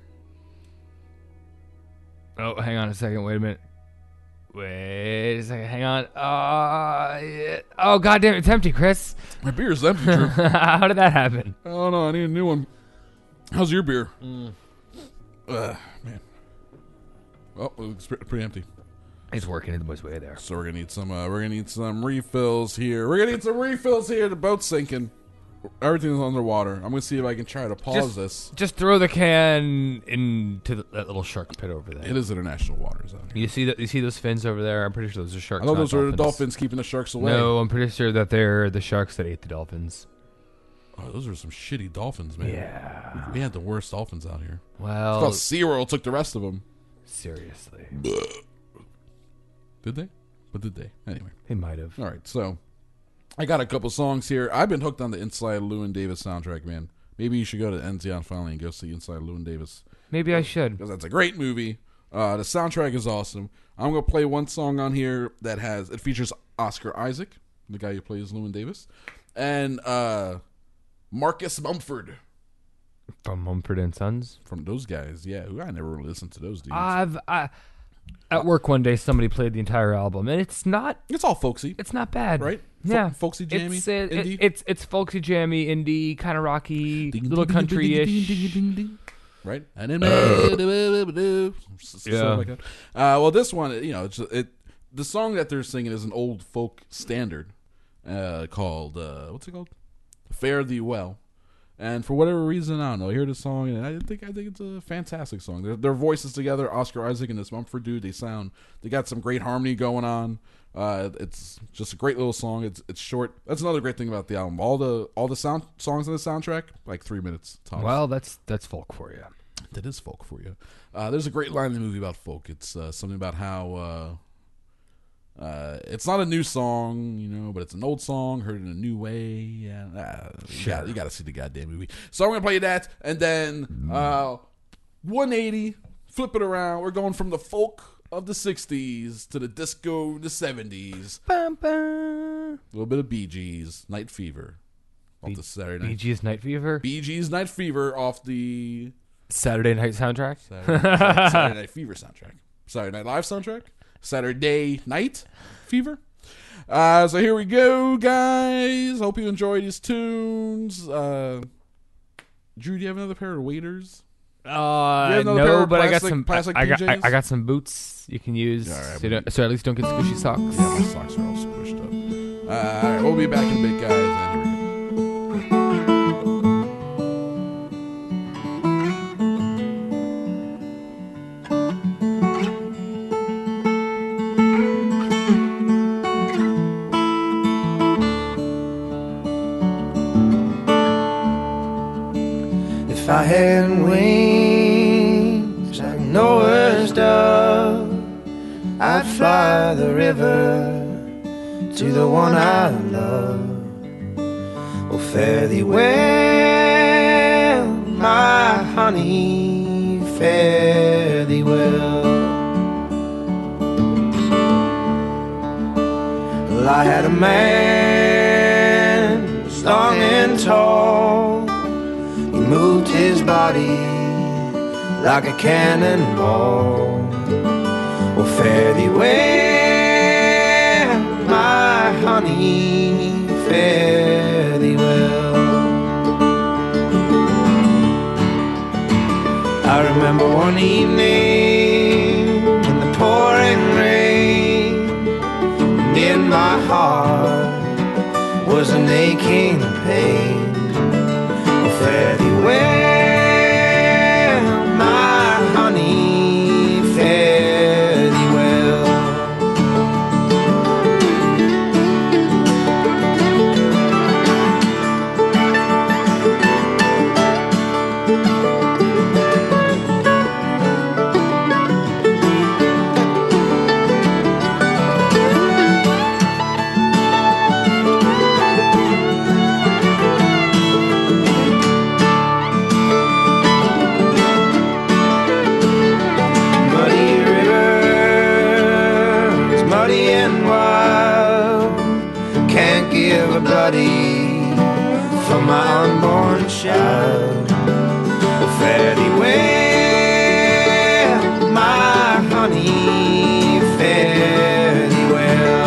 Oh, hang on a second. Wait a minute. Wait a second. Hang on. Uh, yeah. Oh, goddamn! It's empty, Chris. My beer's empty, Drew. How did that happen? Oh no, I need a new one. How's your beer? Mm. Uh, man. Oh, it's pre- pretty empty. It's working its way there. So we're gonna need some. Uh, we're gonna need some refills here. We're gonna need some refills here. The boat's sinking. Everything's underwater. I'm gonna see if I can try to pause Just, this. just throw the can into the, that little shark pit over there. It is international waters out here. You see that? You see those fins over there? I'm pretty sure those are sharks. I thought not those were the dolphins. dolphins keeping the sharks away. No, I'm pretty sure that they're the sharks that ate the dolphins. Oh, those are some shitty dolphins, man. Yeah. We had the worst dolphins out here. Well, it's called SeaWorld took the rest of them. Seriously. Did they? But did they? Anyway. They might have. All right, so I got a couple songs here. I've been hooked on the Inside Llewyn Davis soundtrack, man. Maybe you should go to N Z on finally and go see Inside Llewyn Davis. Maybe I should. Because that's a great movie. Uh, the soundtrack is awesome. I'm going to play one song on here that has, it features Oscar Isaac, the guy who plays Llewyn Davis, and uh, Marcus Mumford. From Mumford and Sons? From those guys, yeah. Who I never really listened to those dudes. I've I, at work one day somebody played the entire album and it's not. It's all folksy. It's not bad, right? Yeah, Fo- folksy, jammy, it's, uh, indie. It, it's it's folksy, jammy, indie, kind of rocky, Ding, little ding, ding, ding, country-ish. ding, ding, ding, ding, ding. Right? And then Yeah. like that. Uh, well, this one, you know, it's, it the song that they're singing is an old folk standard uh, called uh, what's it called? Fare Thee Well. And for whatever reason, I don't know. I hear the song, and I think I think it's a fantastic song. Their, their voices together, Oscar Isaac and this Mumford dude, they sound they got some great harmony going on. Uh, it's just a great little song. It's it's short. That's another great thing about the album. All the all the sound songs on the soundtrack, like three minutes tops. Well, that's that's folk for you. That is folk for you. Uh, there's a great line in the movie about folk. It's uh, something about how uh, uh, it's not a new song, you know, but it's an old song heard in a new way. Yeah, uh, you, Sure. got, you got to see the goddamn movie. So I'm gonna play that, and then uh, one eighty, flip it around. We're going from the folk of the sixties to the disco of the seventies. Bum, bum. A little bit of Bee Gees, Night Fever, off Bee- the Saturday Bee Night. Gees Night Fever. Bee Gees Night Fever off the Saturday Night soundtrack. Saturday, Saturday Night Fever soundtrack. Saturday Night Live soundtrack. Saturday Night Fever. Uh, so here we go, guys. Hope you enjoy these tunes. Uh, Drew, do you have another pair of waders? Uh, no, but I got some. I, I got. I, I got some boots you can use. Yeah, right, so, you so at least don't get squishy socks. Yeah, my socks are all squished up. Uh, all right, we'll be back in a bit, guys. And here we go. If I had wings like Noah's dove, I'd fly the river to the one I love. Oh, fare thee well, my honey, fare thee well. Well, I had a man strong and tall. He moved his body like a cannonball. Oh, fare thee well, my honey, fare thee well. I remember one evening in the pouring rain, and in my heart was an aching pain. Oh, fare thee well, my honey, fare thee well. For my unborn child, oh, fare thee well, my honey, fare thee well.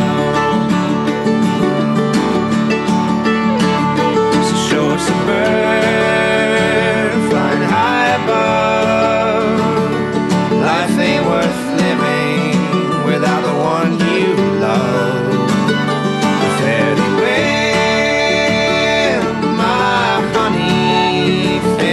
So show us a bird flying high above. Life ain't worth living without the one you love. Fare thee well, my honey,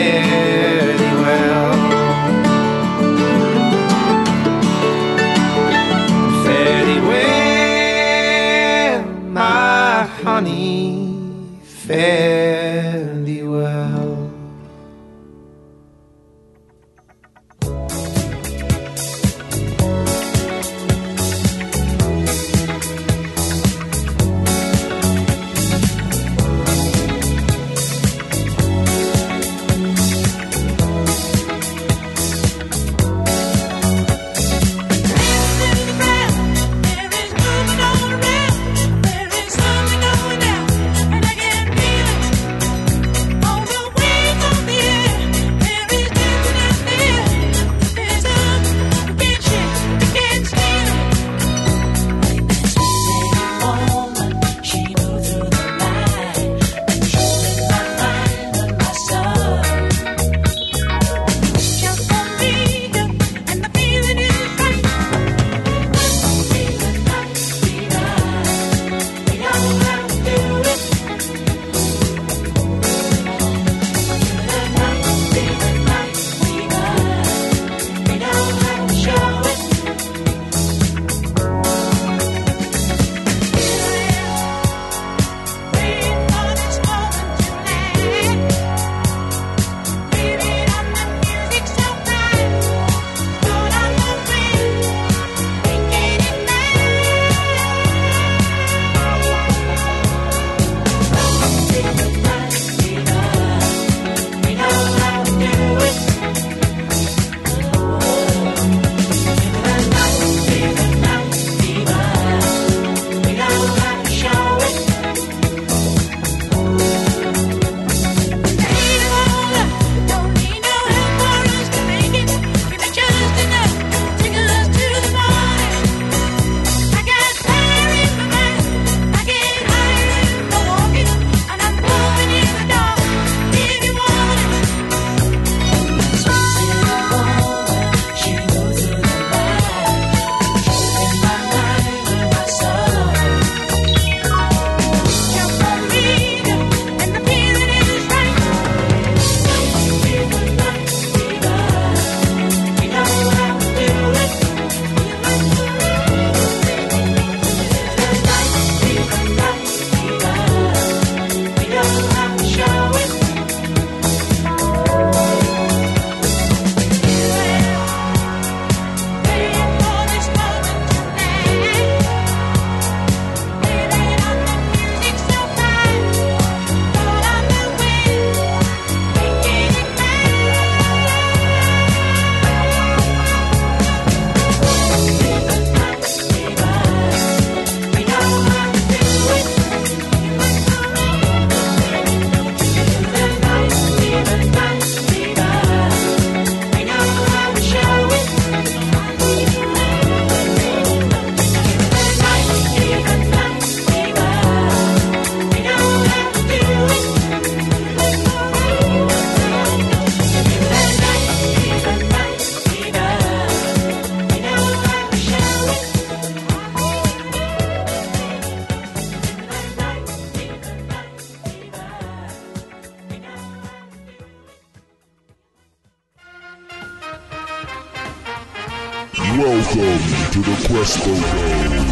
Welcome to the Crespo Dome.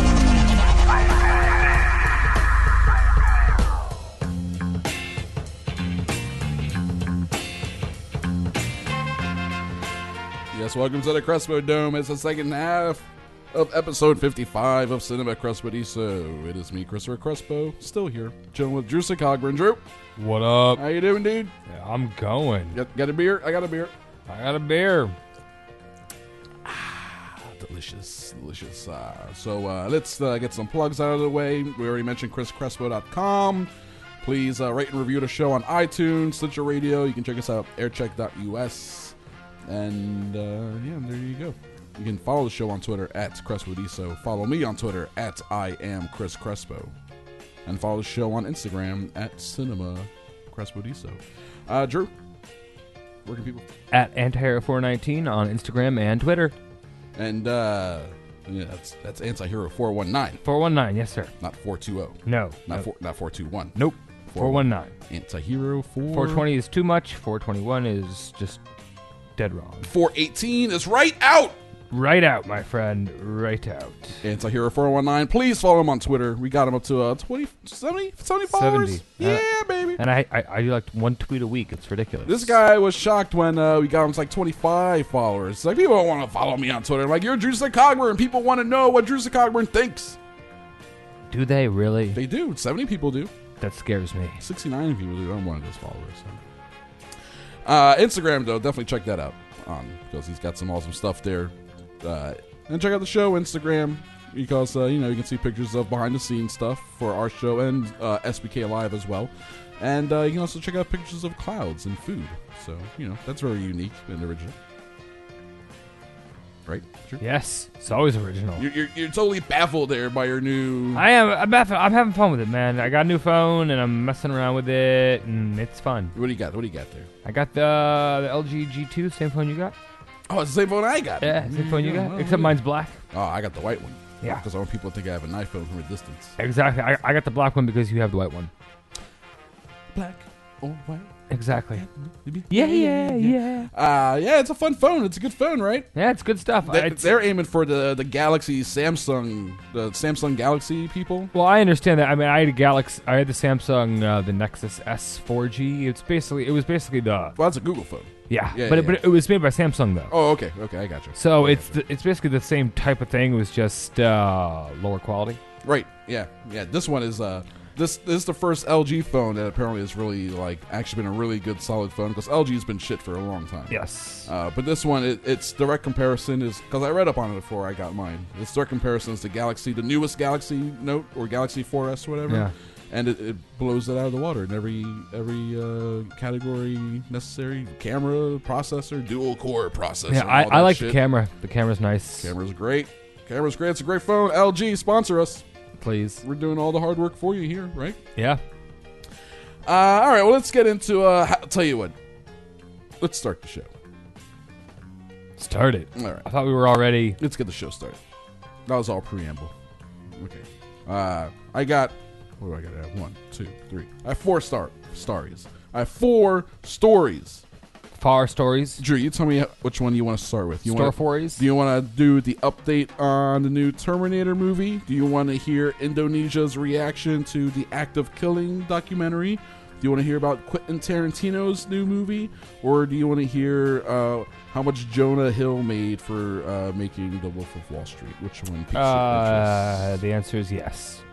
Yes, welcome to the Crespo Dome. It's the second half of episode fifty-five of Cinema Crespodiso. It is me, Christopher Crespo, still here, chilling with Drew Cogburn. Drew, what up? How you doing, dude? Yeah, I'm going. Got, got a beer? I got a beer. I got a beer. Ah, delicious, delicious. Uh, so uh, let's uh, get some plugs out of the way. We already mentioned chris crespo dot com. Please uh, rate and review the show on iTunes, Stitcher Radio. You can check us out at aircheck dot U S. And, uh, yeah, there you go. You can follow the show on Twitter at Crespodiso. Follow me on Twitter at I am Chris Crespo. And follow the show on Instagram at Cinema Crespodiso. Uh, Drew, where can people? At Antihero four nineteen on Instagram and Twitter. And, uh, yeah, that's that's Antihero four one nine. four one nine, yes, sir. Not four two zero. No. Not, no. Four, not four two one. Nope. four one nine. Antihero four. four twenty is too much. four twenty-one is just dead wrong. four eighteen is right out. Right out, my friend. Right out. Antihero four one nine. Please follow him on Twitter. We got him up to uh, twenty, seventy, seventy followers. seventy. Yeah, uh, baby. And I, I I do like one tweet a week. It's ridiculous. This guy was shocked when uh, we got him to like twenty-five followers. It's like, people don't want to follow me on Twitter. I'm like, you're Drew Cogburn. People want to know what Drew Cogburn thinks. Do they really? They do. seventy people do. That scares me. sixty-nine people do. I'm one of those followers. So. Uh, Instagram, though, definitely check that out on because he's got some awesome stuff there. Uh, and check out the show Instagram because uh, you know you can see pictures of behind the scenes stuff for our show and uh, S B K Live as well. And uh, you can also check out pictures of clouds and food. So you know that's very unique and original. Right? Sure. Yes, it's always original. You're, you're, you're totally baffled there by your new. I am. I'm, baffled. I'm having fun with it, man. I got a new phone and I'm messing around with it, and it's fun. What do you got? What do you got there? I got the, the L G G two, same phone you got. Oh, it's the same phone I got. Yeah, same phone you got. Oh, Except yeah. mine's black. Oh, I got the white one. Yeah. Because I want people to think I have an iPhone from a distance. Exactly. I, I got the black one because you have the white one. Black or white. Exactly. Yeah, yeah, yeah. Uh, yeah, it's a fun phone. It's a good phone, right? Yeah, it's good stuff. They, It's- they're aiming for the the Galaxy Samsung, the Samsung Galaxy people. Well, I understand that. I mean, I had a Galaxy. I had the Samsung, uh, the Nexus S four G. It's basically, it was basically the. Well, that's a Google phone. Yeah, Yeah, but yeah. It, but it was made by Samsung though. Oh, okay, okay, I got you. So I it's the, it's basically the same type of thing. It was just uh, lower quality. Right. Yeah. Yeah. This one is uh this this is the first L G phone that apparently has really like actually been a really good solid phone because L G's been shit for a long time. Yes. Uh, but this one, it, its direct comparison is because I read up on it before I got mine. Its direct comparison is the Galaxy, the newest Galaxy Note or Galaxy four S, whatever. Yeah. And it, it blows it out of the water in every every uh, category necessary. Camera, processor, dual core processor. Yeah, and I, all I that like shit. the camera. The camera's nice. Camera's great. Camera's great. It's a great phone. L G, sponsor us. Please. We're doing all the hard work for you here, right? Yeah. Uh, all right, well, let's get into, uh, I'll tell you what. Let's start the show. Start it. All right. I thought we were already. Let's get the show started. That was all preamble. Okay. Uh, I got, what do I got? I have one, two, three. I have four star stories. I have four stories. Far stories. Drew, you tell me which one you want to start with. You Star wanna, stories? Do you want to do the update on the new Terminator movie? Do you want to hear Indonesia's reaction to the Act of Killing documentary? Do you want to hear about Quentin Tarantino's new movie? Or do you want to hear uh, how much Jonah Hill made for uh, making The Wolf of Wall Street? Which one piques your Uh, interest? the answer is yes.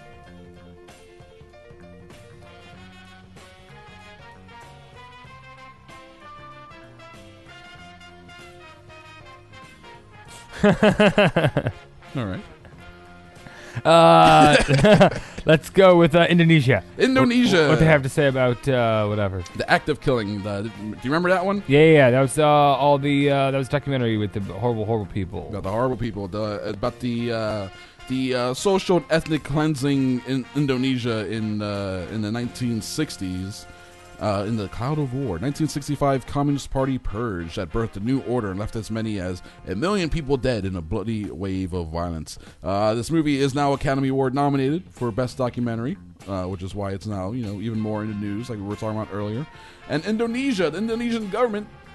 All right. Uh, let's go with uh, Indonesia. Indonesia. What, what they have to say about uh, whatever. The Act of Killing. The, do you remember that one? Yeah, yeah. That was uh, all the uh, that was a documentary with the horrible, horrible people. About the horrible people. The, about the uh, the uh, social and ethnic cleansing in Indonesia in uh, in the nineteen sixties. Uh, in the cloud of war, nineteen sixty-five Communist Party purge that birthed a new order and left as many as a million people dead in a bloody wave of violence. Uh, this movie is now Academy Award nominated for Best Documentary, uh, which is why it's now, you know, even more in the news, like we were talking about earlier. And Indonesia, the Indonesian government,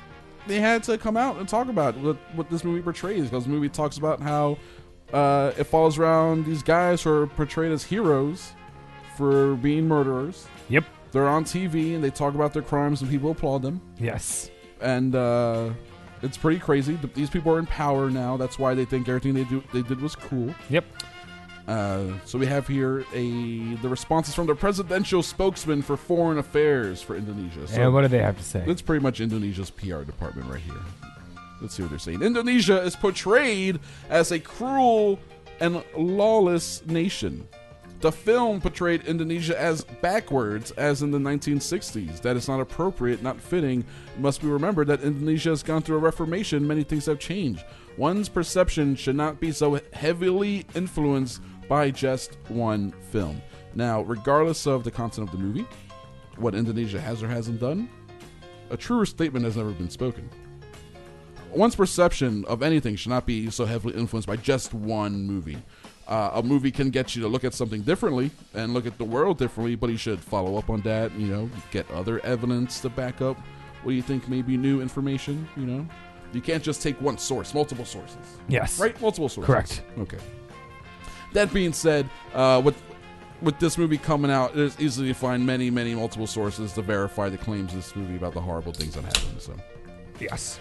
they had to come out and talk about what, what this movie portrays, because the movie talks about how uh, it follows around these guys who are portrayed as heroes for being murderers. Yep. They're on T V and they talk about their crimes and people applaud them. Yes. And uh, it's pretty crazy. These people are in power now. That's why they think everything they do they did was cool. Yep. Uh, so we have here a the responses from the presidential spokesman for foreign affairs for Indonesia. So and what do they have to say? It's pretty much Indonesia's P R department right here. Let's see what they're saying. Indonesia is portrayed as a cruel and lawless nation. The film portrayed Indonesia as backwards, as in the nineteen sixties. That is not appropriate, not fitting. It must be remembered that Indonesia has gone through a reformation. Many things have changed. One's perception should not be so heavily influenced by just one film. Now, regardless of the content of the movie, what Indonesia has or hasn't done, a truer statement has never been spoken. One's perception of anything should not be so heavily influenced by just one movie. Uh, a movie can get you to look at something differently and look at the world differently, but you should follow up on that, you know, get other evidence to back up what you think may be new information, you know. You can't just take one source, multiple sources. Yes. Right? Multiple sources. Correct. Okay. That being said, uh, with with this movie coming out, it's easy to find many, many multiple sources to verify the claims of this movie about the horrible things that happened. So, yes.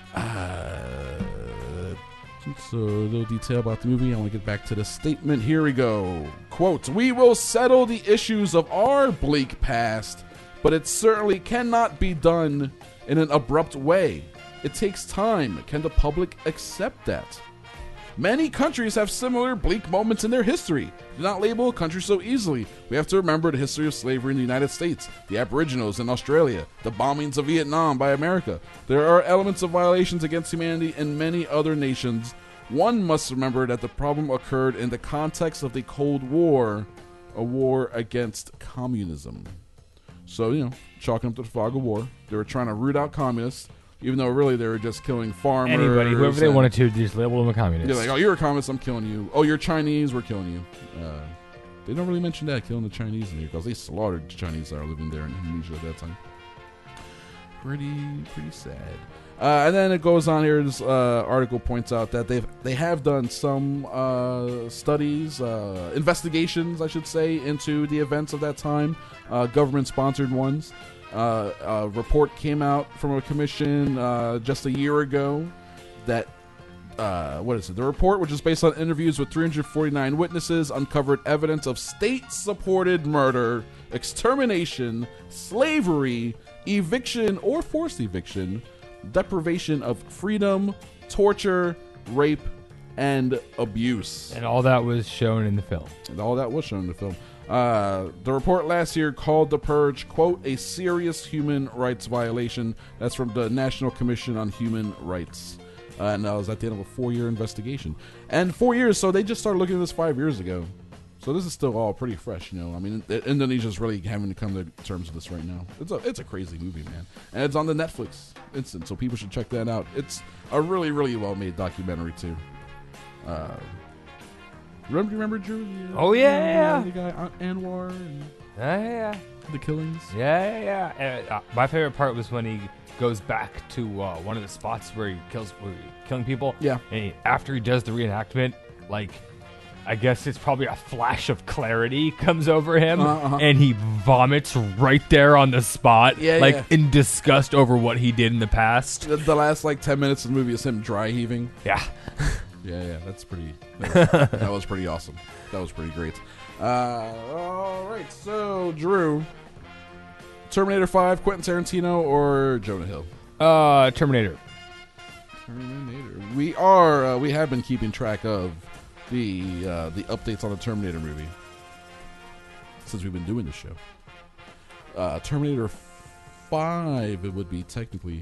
Uh, so a little detail about the movie. I want to get back to the statement. Here we go. Quote, "We will settle the issues of our bleak past, but it certainly cannot be done in an abrupt way. It takes time. Can the public accept that? Many countries have similar bleak moments in their history. Do not label a country so easily. We have to remember the history of slavery in the United States, the Aboriginals in Australia, the bombings of Vietnam by America. There are elements of violations against humanity in many other nations. One must remember that the problem occurred in the context of the Cold War, a war against communism." So, you know, chalking up to the fog of war. They were trying to root out communists, even though really they were just killing farmers. Anybody, whoever they and- wanted to, just label them a communist. You're like, oh, you're a communist, I'm killing you. Oh, you're Chinese, we're killing you. Uh, they don't really mention that, killing the Chinese in here, because they slaughtered the Chinese that are living there in Indonesia at that time. Pretty, pretty sad. Uh, and then it goes on here. This uh, article points out that they've they have done some uh, studies, uh, investigations, I should say, into the events of that time, uh, government-sponsored ones. Uh, a report came out from a commission uh, just a year ago that, uh, what is it? The report, which is based on interviews with three hundred forty-nine witnesses, uncovered evidence of state-supported murder, extermination, slavery, eviction or forced eviction, deprivation of freedom, torture, rape, and abuse. And all that was shown in the film. And all that was shown in the film. Uh, the report last year called the purge, quote, a serious human rights violation. That's from the National Commission on Human Rights. Uh, and that was at the end of a four-year investigation. And four years, so they just started looking at this five years ago. So this is still all pretty fresh, you know. I mean, Indonesia's really having to come to terms with this right now. It's a it's a crazy movie, man. And it's on the Netflix instant, so people should check that out. It's a really, really well-made documentary, too. Uh... Remember, remember Drew? The, Oh, yeah, the guy uh, Anwar and Yeah, yeah, yeah. the killings. Yeah, yeah, yeah. Uh, uh, my favorite part was when he goes back to uh, one of the spots where he kills, where he's killing people. Yeah. And he, after he does the reenactment, like, I guess it's probably a flash of clarity comes over him, Uh-huh. and he vomits right there on the spot, Yeah, like yeah. in disgust over what he did in the past. The, the last like ten minutes of the movie is him dry heaving. Yeah. Yeah, yeah, that's pretty. That was, that was pretty awesome. That was pretty great. Uh, all right, so Drew, Terminator five, Quentin Tarantino, or Jonah Hill? Uh, Terminator. Terminator. We are. Uh, we have been keeping track of the uh, the updates on the Terminator movie since we've been doing the show. Uh, Terminator five, it would be technically,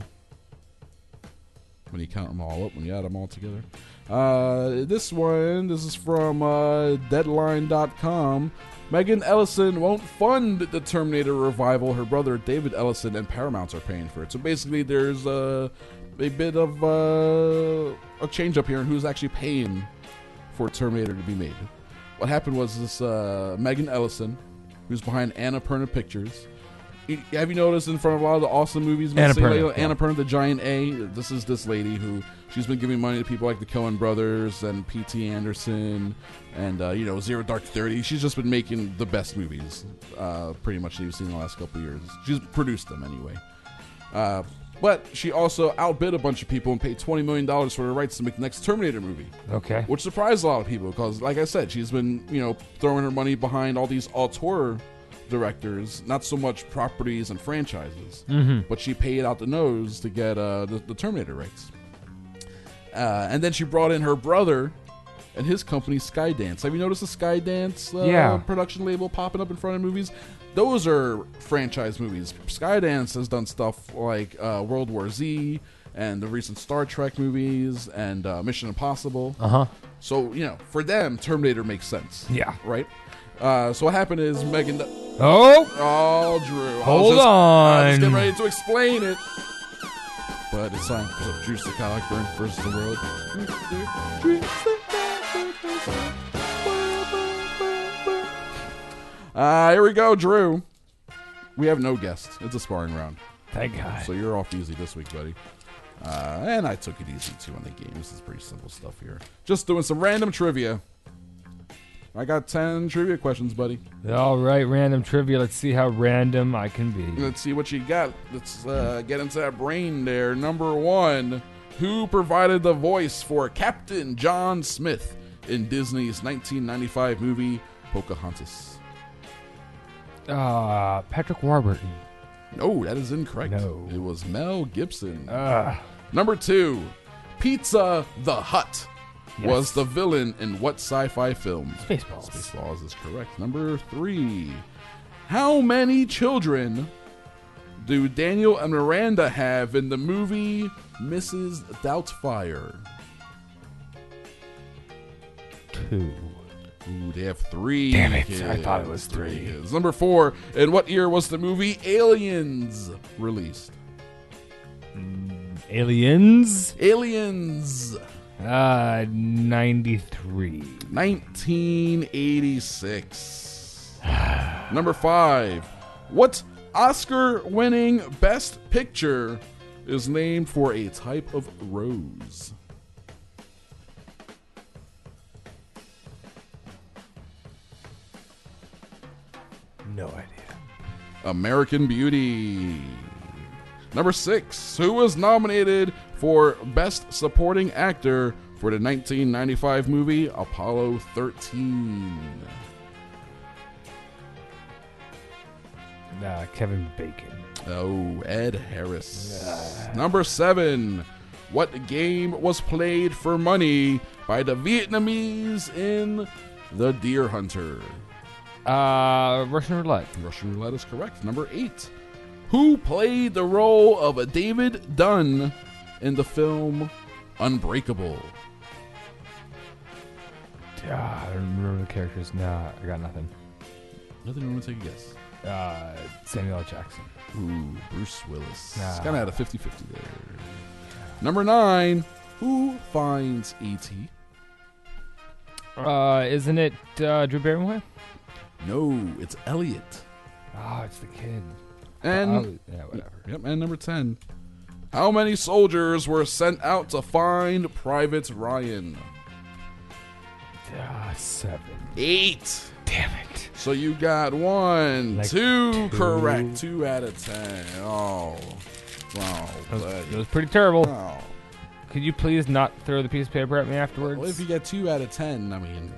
when you count them all up, when you add them all together. Uh, this one, this is from uh, Deadline dot com. Megan Ellison won't fund the Terminator revival. Her brother David Ellison and Paramount are paying for it. So basically, there's uh, a bit of uh, a change up here in who's actually paying for Terminator to be made. What happened was this uh, Megan Ellison, who's behind Annapurna Pictures, have you noticed in front of a lot of the awesome movies? Annapurna, Annapurna, Annapurna, the Giant A. This is this lady who she's been giving money to people like the Coen Brothers and P T Anderson and uh, you know Zero Dark Thirty. She's just been making the best movies, uh, pretty much that you've seen in the last couple of years. She's produced them anyway. Uh, but she also outbid a bunch of people and paid twenty million dollars for the rights to make the next Terminator movie. Okay. Which surprised a lot of people because, like I said, she's been you know throwing her money behind all these auteur directors, not so much properties and franchises, mm-hmm. but she paid out the nose to get uh, the, the Terminator rights. Uh, and then she brought in her brother and his company, Skydance. Have you noticed the Skydance uh, yeah. production label popping up in front of movies? Those are franchise movies. Skydance has done stuff like uh, World War Z and the recent Star Trek movies and uh, Mission Impossible. Uh-huh. So, you know, for them, Terminator makes sense. Yeah. Right? Uh, so what happened is Megan... Oh! Oh, Drew. Hold just, on. I was getting ready to explain it. But it's time for Drew Cockburn versus the world. Uh, here we go, Drew. We have no guests. It's a sparring round. Thank God. So you're off easy this week, buddy. Uh, and I took it easy, too, on the game. This is pretty simple stuff here. Just doing some random trivia. I got ten trivia questions, buddy. All right, random trivia. Let's see how random I can be. Let's see what you got. Let's uh, get into that brain there. Number one, who provided the voice for Captain John Smith in Disney's nineteen ninety-five movie Pocahontas? Uh, Patrick Warburton. No, that is incorrect. No. It was Mel Gibson. Uh. Number two, Pizza the Hut. Yes. Was the villain in what sci-fi film? Spaceballs. Spaceballs is correct. Number three. How many children do Daniel and Miranda have in the movie Missus Doubtfire? Two. Ooh, they have three. Damn it. Kids. I thought it was three. Kids. Number four. In what year was the movie Aliens released? Mm, aliens? Aliens. Uh, ninety-three. nineteen eighty-six. Number five. What Oscar-winning Best Picture is named for a type of rose? No idea. American Beauty. Number six. Who was nominated for Best Supporting Actor for the nineteen ninety-five movie Apollo thirteen? Uh, Kevin Bacon. Oh, Ed Harris. Uh. Number seven. What game was played for money by the Vietnamese in The Deer Hunter? Uh, Russian Roulette. Russian Roulette is correct. Number eight. Who played the role of a David Dunn in the film Unbreakable? Ah, I don't remember the characters. Nah, I got nothing. Nothing. You want to take a guess? Uh, Samuel L. Jackson. Ooh, Bruce Willis. Nah. It's kind of had a fifty-fifty there. Number nine. Who finds E T? Uh, isn't it uh, Drew Barrymore? No, it's Elliot. Oh, it's the kid. And oh, yeah, whatever. Yep. And number ten. How many soldiers were sent out to find Private Ryan? Ah, seven. Eight. Damn it. So you got one, Like two, two. correct. Two out of ten. Oh, wow. That was, buddy. that was pretty terrible. Oh. Could you please not throw the piece of paper at me afterwards? Well, if you get two out of ten, I mean...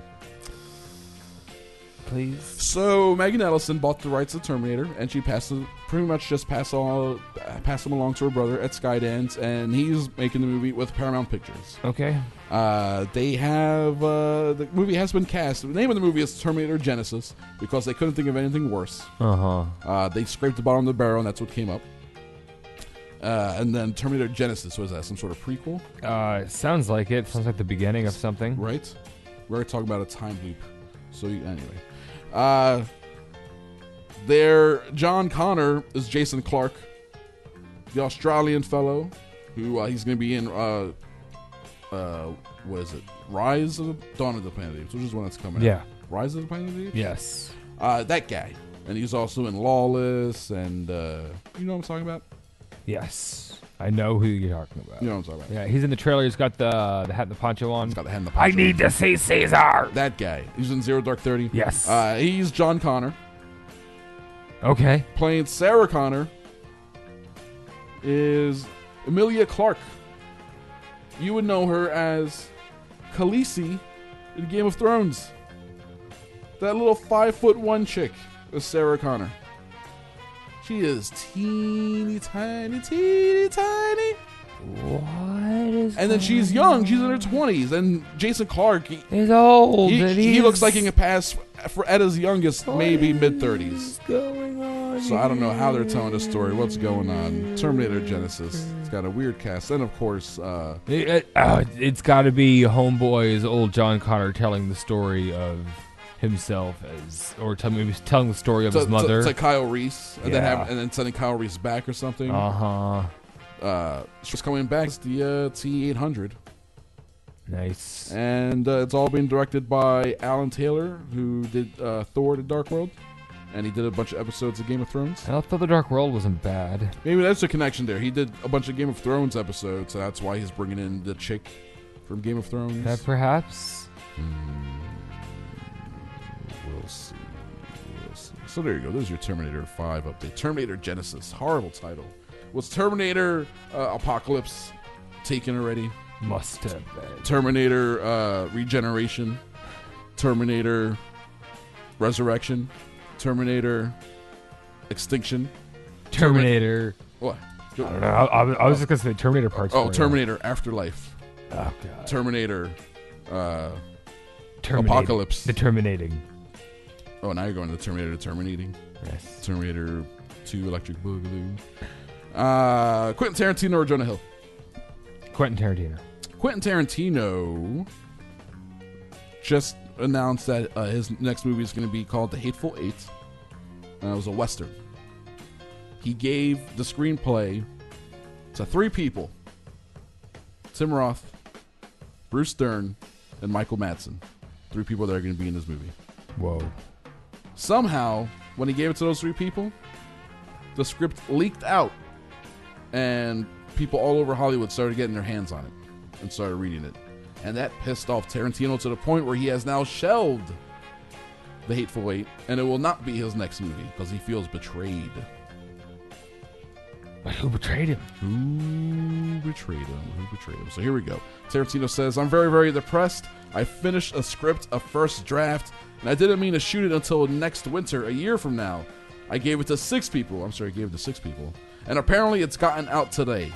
Please. So Megan Ellison bought the rights to Terminator, and she passed it, pretty much just passed all passed them along to her brother at Skydance, and he's making the movie with Paramount Pictures. Okay. Uh, they have uh, the movie has been cast. The name of the movie is Terminator Genesis because they couldn't think of anything worse. Uh-huh. Uh They scraped the bottom of the barrel, and that's what came up. Uh, and then Terminator Genesis, was that some sort of prequel? Uh, sounds like it. Sounds like the beginning of something. Right. We're talking about a time loop. So you, anyway. Uh, there, John Connor is Jason Clarke, the Australian fellow, who uh, he's going to be in, uh, uh, what is it? Rise of the Dawn of the Planet of the Apes, which is one that's coming Yeah. out. Rise of the Planet of the Apes? Yes. Uh, that guy. and he's also in Lawless, and uh, you know what I'm talking about? Yes, I know who you're talking about. You know what I'm talking about? Yeah, he's in the trailer. He's got the the hat and the poncho on. He's got the hat and the poncho I need on. to see Caesar. That guy. He's in Zero Dark Thirty. Yes. Uh, he's John Connor. Okay. Playing Sarah Connor is Emilia Clarke. You would know her as Khaleesi in Game of Thrones. That little five foot one chick is Sarah Connor. She is teeny tiny, teeny tiny. What is And then she's young. She's in her twenties. And Jason Clarke, he, He's old. he, and he he's- looks like he can pass for Edda's youngest, maybe mid thirties. going on? So I don't know how they're telling the story. What's going on? Terminator Genesis. It's got a weird cast. And of course, uh, It, it, uh, it's got to be Homeboy's old John Connor telling the story of himself as, or tell me, he's telling the story of it's, his it's- mother. It's like Kyle Reese, and then Yeah. have, and then sending Kyle Reese back or something. Uh-huh. Uh She's coming back. It's the uh, T eight hundred. Nice. And uh, it's all being directed by Alan Taylor, who did uh, Thor: The Dark World, and he did a bunch of episodes of Game of Thrones. I thought The Dark World wasn't bad. Maybe that's a connection there. He did a bunch of Game of Thrones episodes, so that's why he's bringing in the chick from Game of Thrones. That perhaps. We'll see. We'll see. So there you go. There's your Terminator five update. Terminator Genesis. Horrible title. Was Terminator uh, Apocalypse taken already? Must have been. Terminator uh, Regeneration. Terminator Resurrection. Terminator Extinction. Terminator. What? I don't know. I, I was- I was just going to say Terminator parts. Oh, for you. Terminator Afterlife. Oh, God. Terminator uh, Terminating. Apocalypse. The Terminating. Oh, now you're going to Terminator Terminating. Yes. Terminator two Electric Boogaloo. Uh, Quentin Tarantino or Jonah Hill? Quentin Tarantino. Quentin Tarantino just announced that uh, his next movie is going to be called The Hateful Eight. Uh, it was a Western. He gave the screenplay to three people. Tim Roth, Bruce Dern, and Michael Madsen. Three people that are going to be in this movie. Whoa. Somehow, when he gave it to those three people, the script leaked out, and people all over Hollywood started getting their hands on it and started reading it. And that pissed off Tarantino to the point where he has now shelved The Hateful Eight, and it will not be his next movie because he feels betrayed. But who betrayed him? Who betrayed him? Who betrayed him? So here we go. Tarantino says, I'm very, very depressed. I finished a script, a first draft, and I didn't mean to shoot it until next winter, a year from now. I gave it to six people. I'm sorry, I gave it to six people. And apparently it's gotten out today.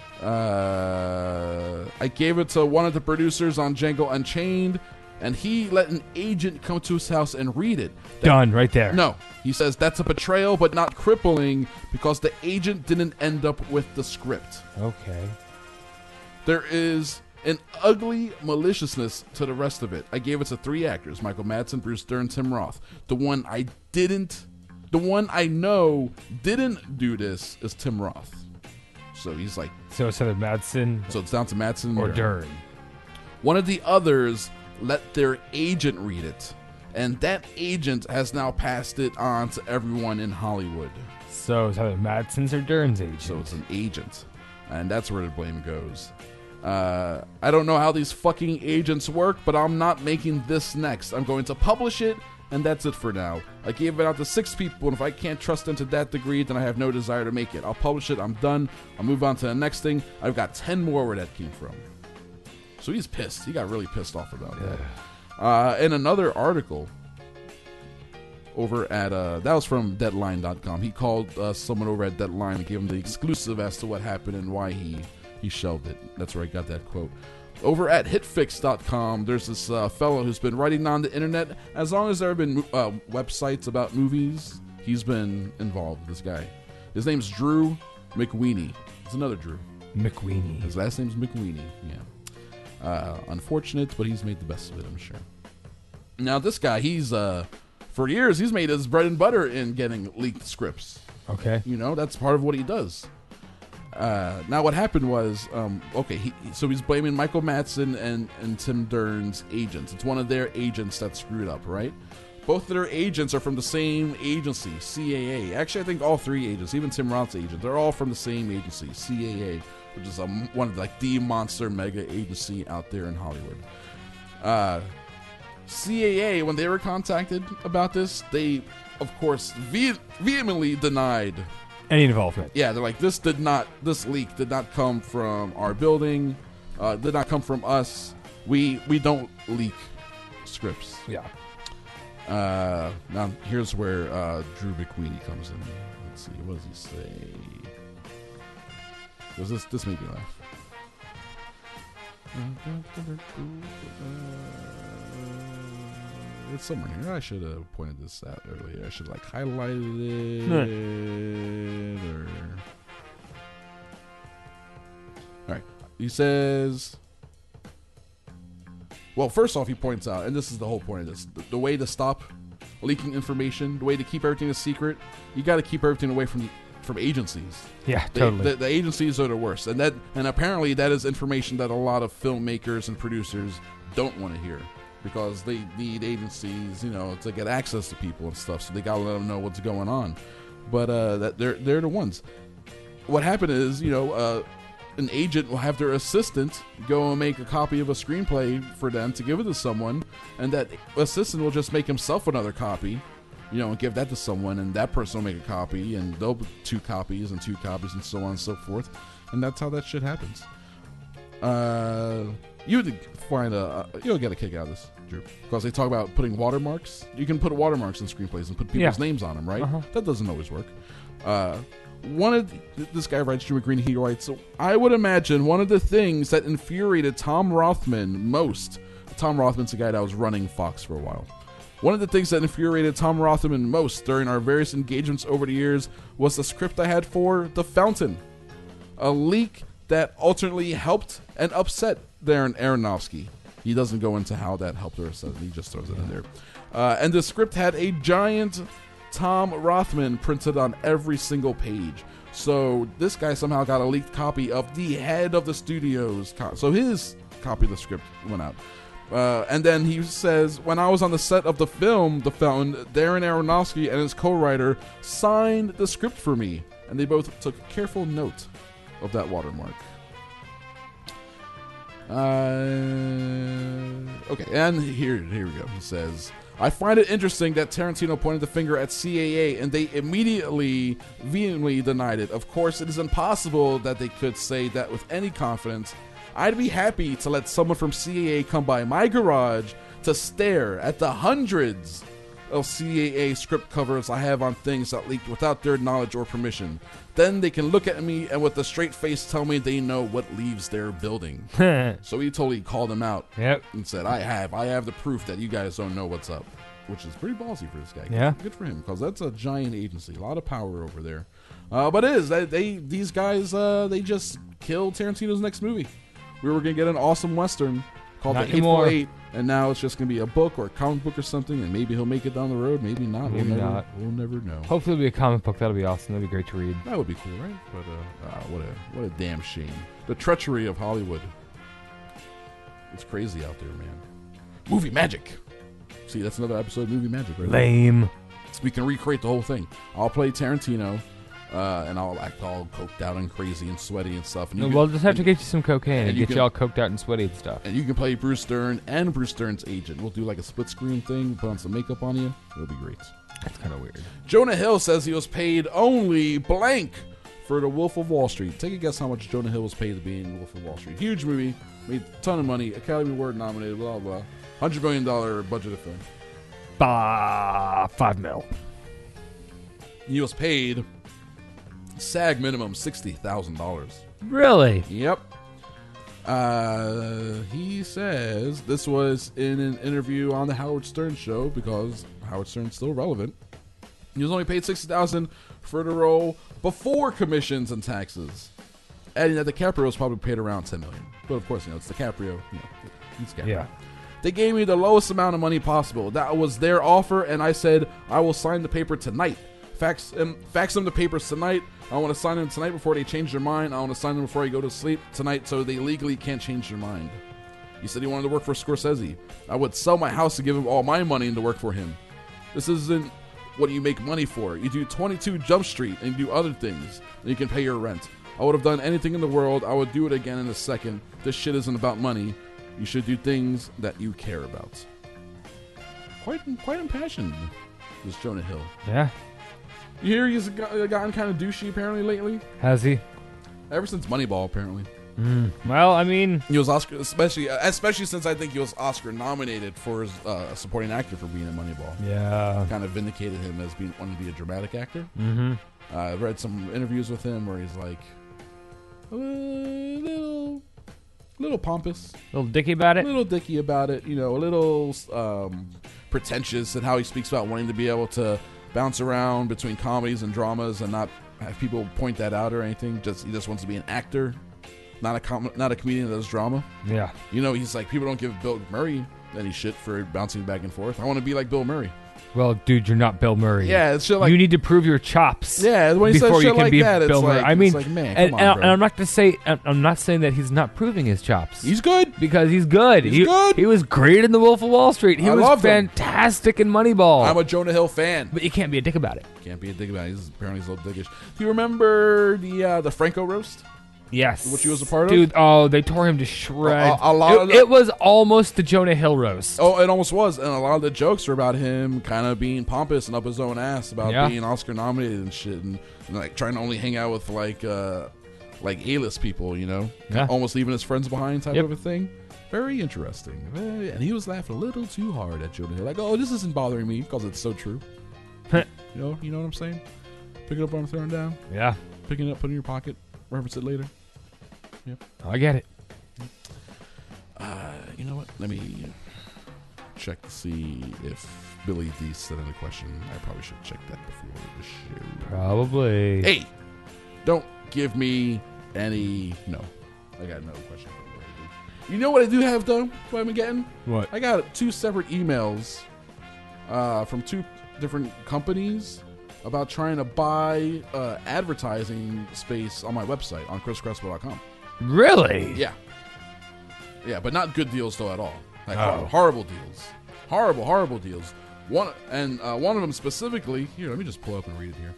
Uh, I gave it to one of the producers on Django Unchained, and he let an agent come to his house and read it. That, Done, right there. No. He says that's a betrayal, but not crippling, because the agent didn't end up with the script. Okay. There is an ugly maliciousness to the rest of it. I gave it to three actors, Michael Madsen, Bruce Dern, Tim Roth. The one I didn't, the one I know didn't do this is Tim Roth. So he's like... So it's either Madsen... So it's down to Madsen or Dern. Dern. One of the others let their agent read it. And that agent has now passed it on to everyone in Hollywood. So it's either Madsen's or Dern's agent. So it's an agent. And that's where the blame goes. Uh, I don't know how these fucking agents work, but I'm not making this next. I'm going to publish it, and that's it for now. I gave it out to six people, and if I can't trust them to that degree, then I have no desire to make it. I'll publish it, I'm done. I'll move on to the next thing. I've got ten more where that came from. So he's pissed. He got really pissed off about that. Uh, in another article over at, uh, that was from Deadline dot com. He called uh, someone over at Deadline and gave him the exclusive as to what happened and why he, he shelved it. That's where I got that quote. Over at Hitfix dot com, there's this uh, fellow who's been writing on the internet. As long as there have been uh, websites about movies, he's been involved, this guy. His name's Drew McWeeny. It's another Drew. McWeeny. His last name's McWeeny, yeah. Uh, unfortunate, but he's made the best of it, I'm sure. Now, this guy, he's, uh, for years, he's made his bread and butter in getting leaked scripts. Okay. You know, that's part of what he does. Uh, now, what happened was, um, okay, he, so he's blaming Michael Madsen and, and Tim Dern's agents. It's one of their agents that screwed up, right? Both of their agents are from the same agency, C A A. Actually, I think all three agents, even Tim Roth's agent, they're all from the same agency, C A A, which is a, one of like the monster mega agency out there in Hollywood. Uh, C A A, when they were contacted about this, they, of course, ve- vehemently denied any involvement. Yeah, they're like, this did not, this leak did not come from our building, uh, did not come from us. We we don't leak scripts. Yeah. Uh, now here's where uh, Drew McWeeny comes in. Let's see, what does he say? Because this this made me laugh. Uh, it's somewhere here. I should have pointed this out earlier. I should like highlighted it. Or... All right. He says. Well, first off, he points out, and this is the whole point of this: the, the way to stop leaking information, the way to keep everything a secret, you got to keep everything away from from agencies. Yeah, they, totally. The, the agencies are the worst, and that and apparently that is information that a lot of filmmakers and producers don't want to hear because they need agencies, you know, to get access to people and stuff. So they gotta let them know what's going on. But uh, that they're they're the ones. What happened is, you know. Uh, An agent will have their assistant go and make a copy of a screenplay for them to give it to someone, and that assistant will just make himself another copy, you know, and give that to someone, and that person will make a copy, and they'll two copies and two copies and so on and so forth, and that's how that shit happens. Uh, you would find a you'll get a kick out of this, Drew, because they talk about putting watermarks. You can put watermarks in screenplays and put people's Yeah. names on them, right? Uh-huh. That doesn't always work. Uh, One of the, this guy writes, Drew McGreen, he writes, so I would imagine one of the things that infuriated Tom Rothman most, Tom Rothman's the guy that was running Fox for a while. One of the things that infuriated Tom Rothman most during our various engagements over the years was the script I had for The Fountain, a leak that alternately helped and upset Darren Aronofsky. He doesn't go into how that helped or upset, he just throws it in there. Uh, and the script had a giant Tom Rothman printed on every single page. So this guy somehow got a leaked copy of the head of the studio's co- so his copy of the script went out. Uh, and then he says, when I was on the set of the film The Fountain, Darren Aronofsky and his co-writer signed the script for me, and they both took careful note of that watermark. Uh, okay, and here, here we go. He says, I find it interesting that Tarantino pointed the finger at C A A and they immediately, vehemently denied it. Of course, it is impossible that they could say that with any confidence. I'd be happy to let someone from C A A come by my garage to stare at the hundreds of C A A script covers I have on things that leaked without their knowledge or permission. Then they can look at me and with a straight face tell me they know what leaves their building. So he totally called them out yep. and said, I have, I have the proof that you guys don't know what's up, which is pretty ballsy for this guy. Yeah. Good for him, because that's a giant agency, a lot of power over there. Uh, but it is, they, they these guys, uh, they just killed Tarantino's next movie. We were going to get an awesome Western called Not The Hateful anymore. Eight, and now it's just going to be a book or a comic book or something, and maybe he'll make it down the road, maybe not. Maybe we'll never, not. We'll never know. Hopefully it'll be a comic book. That'll be awesome. That'd be great to read. That would be cool, right? But uh, ah, what a what a damn shame. The treachery of Hollywood. It's crazy out there, man. Movie magic. See, that's another episode of Movie Magic, right? Lame. We can recreate the whole thing. I'll play Tarantino, uh, and I'll act all coked out and crazy and sweaty and stuff. And you No, can- we'll just have to and- get you some cocaine and, and you get can- you all coked out and sweaty and stuff. And you can play Bruce Dern and Bruce Dern's agent. We'll do like a split screen thing, put on some makeup on you. It'll be great. That's kind of weird. Jonah Hill says he was paid only blank for The Wolf of Wall Street. Take a guess how much Jonah Hill was paid to be in The Wolf of Wall Street. Huge movie, made a ton of money, Academy Award nominated, blah, blah. one hundred million dollars budgeted film. Bah, five mil. He was paid SAG minimum sixty thousand dollars. Really? Yep. Uh, he says this was in an interview on the Howard Stern show because Howard Stern's still relevant. He was only paid sixty thousand dollars for the role before commissions and taxes. Adding that DiCaprio was probably paid around ten million dollars. But of course, you know, it's DiCaprio. You know, it's DiCaprio. Yeah. They gave me the lowest amount of money possible. That was their offer, and I said, I will sign the paper tonight. Fax, um, fax them the papers tonight. I want to sign them tonight before they change their mind. I want to sign them before I go to sleep tonight so they legally can't change their mind. He said he wanted to work for Scorsese. I would sell my house to give him all my money and to work for him. This isn't what you make money for. You do twenty-two Jump Street and you do other things, and you can pay your rent. I would have done anything in the world. I would do it again in a second. This shit isn't about money. You should do things that you care about. Quite, quite impassioned, this Jonah Hill. Yeah. You hear he's got- gotten kind of douchey apparently lately? Has he? Ever since Moneyball, apparently. Mm. Well, I mean, he was Oscar, especially especially since I think he was Oscar nominated for his uh, supporting actor for being in Moneyball. Yeah, kind of vindicated him as being wanting to be a dramatic actor. Mm-hmm. Uh, I read some interviews with him where he's like a little, little pompous, a little dicky about it, a little dicky about it. You know, a little um, pretentious in how he speaks about wanting to be able to bounce around between comedies and dramas and not have people point that out or anything. Just he just wants to be an actor. Not a com- not a comedian that does drama. Yeah. You know, he's like, people don't give Bill Murray any shit for bouncing back and forth. I want to be like Bill Murray. Well, dude, you're not Bill Murray. Yeah, it's shit like, you need to prove your chops. Yeah, when he before says you shit can like be that, Bill it's Murray. like, I mean, it's like, man, and, come on, and, bro. and I'm not to say, I'm not saying that he's not proving his chops. He's good because he's good. He's he, good. He was great in The Wolf of Wall Street. He I was loved him. fantastic in Moneyball. I'm a Jonah Hill fan, but you can't be a dick about it. Can't be a dick about it. He's apparently he's a little dickish. Do you remember the uh, the Franco roast? Yes. Which he was a part of? Dude, oh, they tore him to shreds. A, a lot it, of the, it was almost the Jonah Hill roast. Oh, it almost was. And a lot of the jokes were about him kind of being pompous and up his own ass about Yeah. being Oscar nominated and shit. And, and like trying to only hang out with like uh, like A-list people, you know? Yeah. Almost leaving his friends behind type Yep. of a thing. Very interesting. Very, and he was laughing a little too hard at Jonah Hill. Like, oh, this isn't bothering me because it's so true. you know, you know what I'm saying? Pick it up when I'm throwing down. Yeah. Picking it up, put it in your pocket, reference it later. Yep. I get it. Uh, you know what? Let me check to see if Billy D sent in a question. I probably should check that before the show. Probably. Hey, don't give me any. No, I got no question. You know what I do have though? What I've been getting? What? I got two separate emails uh, from two different companies about trying to buy uh, advertising space on my website on chris crespo dot com. Really? Yeah. Yeah, but not good deals though at all. Like Oh. hor- horrible deals, horrible, horrible deals. One and uh, one of them specifically. Here, let me just pull up and read it here.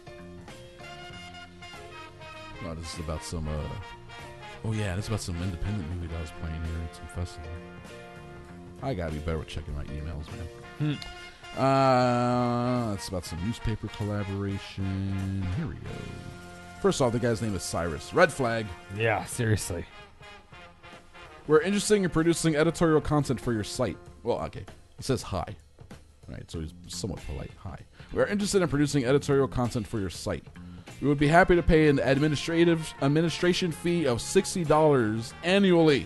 Oh, this is about some. Uh, oh yeah, this is about some independent movie that I was playing here at some festival. I gotta be better with checking my emails, man. Uh, it's about some newspaper collaboration. Here we go. First off, the guy's name is Cyrus. Red flag. Yeah, seriously. We're interested in producing editorial content for your site. Well, okay. It says hi. Right, so he's somewhat polite. Hi. We're interested in producing editorial content for your site. We would be happy to pay an administrative administration fee of sixty dollars annually.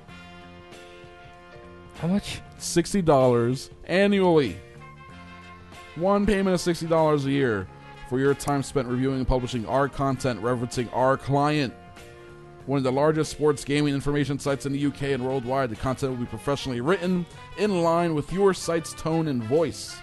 How much? sixty dollars annually. One payment of sixty dollars a year for your time spent reviewing and publishing our content referencing our client. One of the largest sports gaming information sites in the U K and worldwide, the content will be professionally written in line with your site's tone and voice.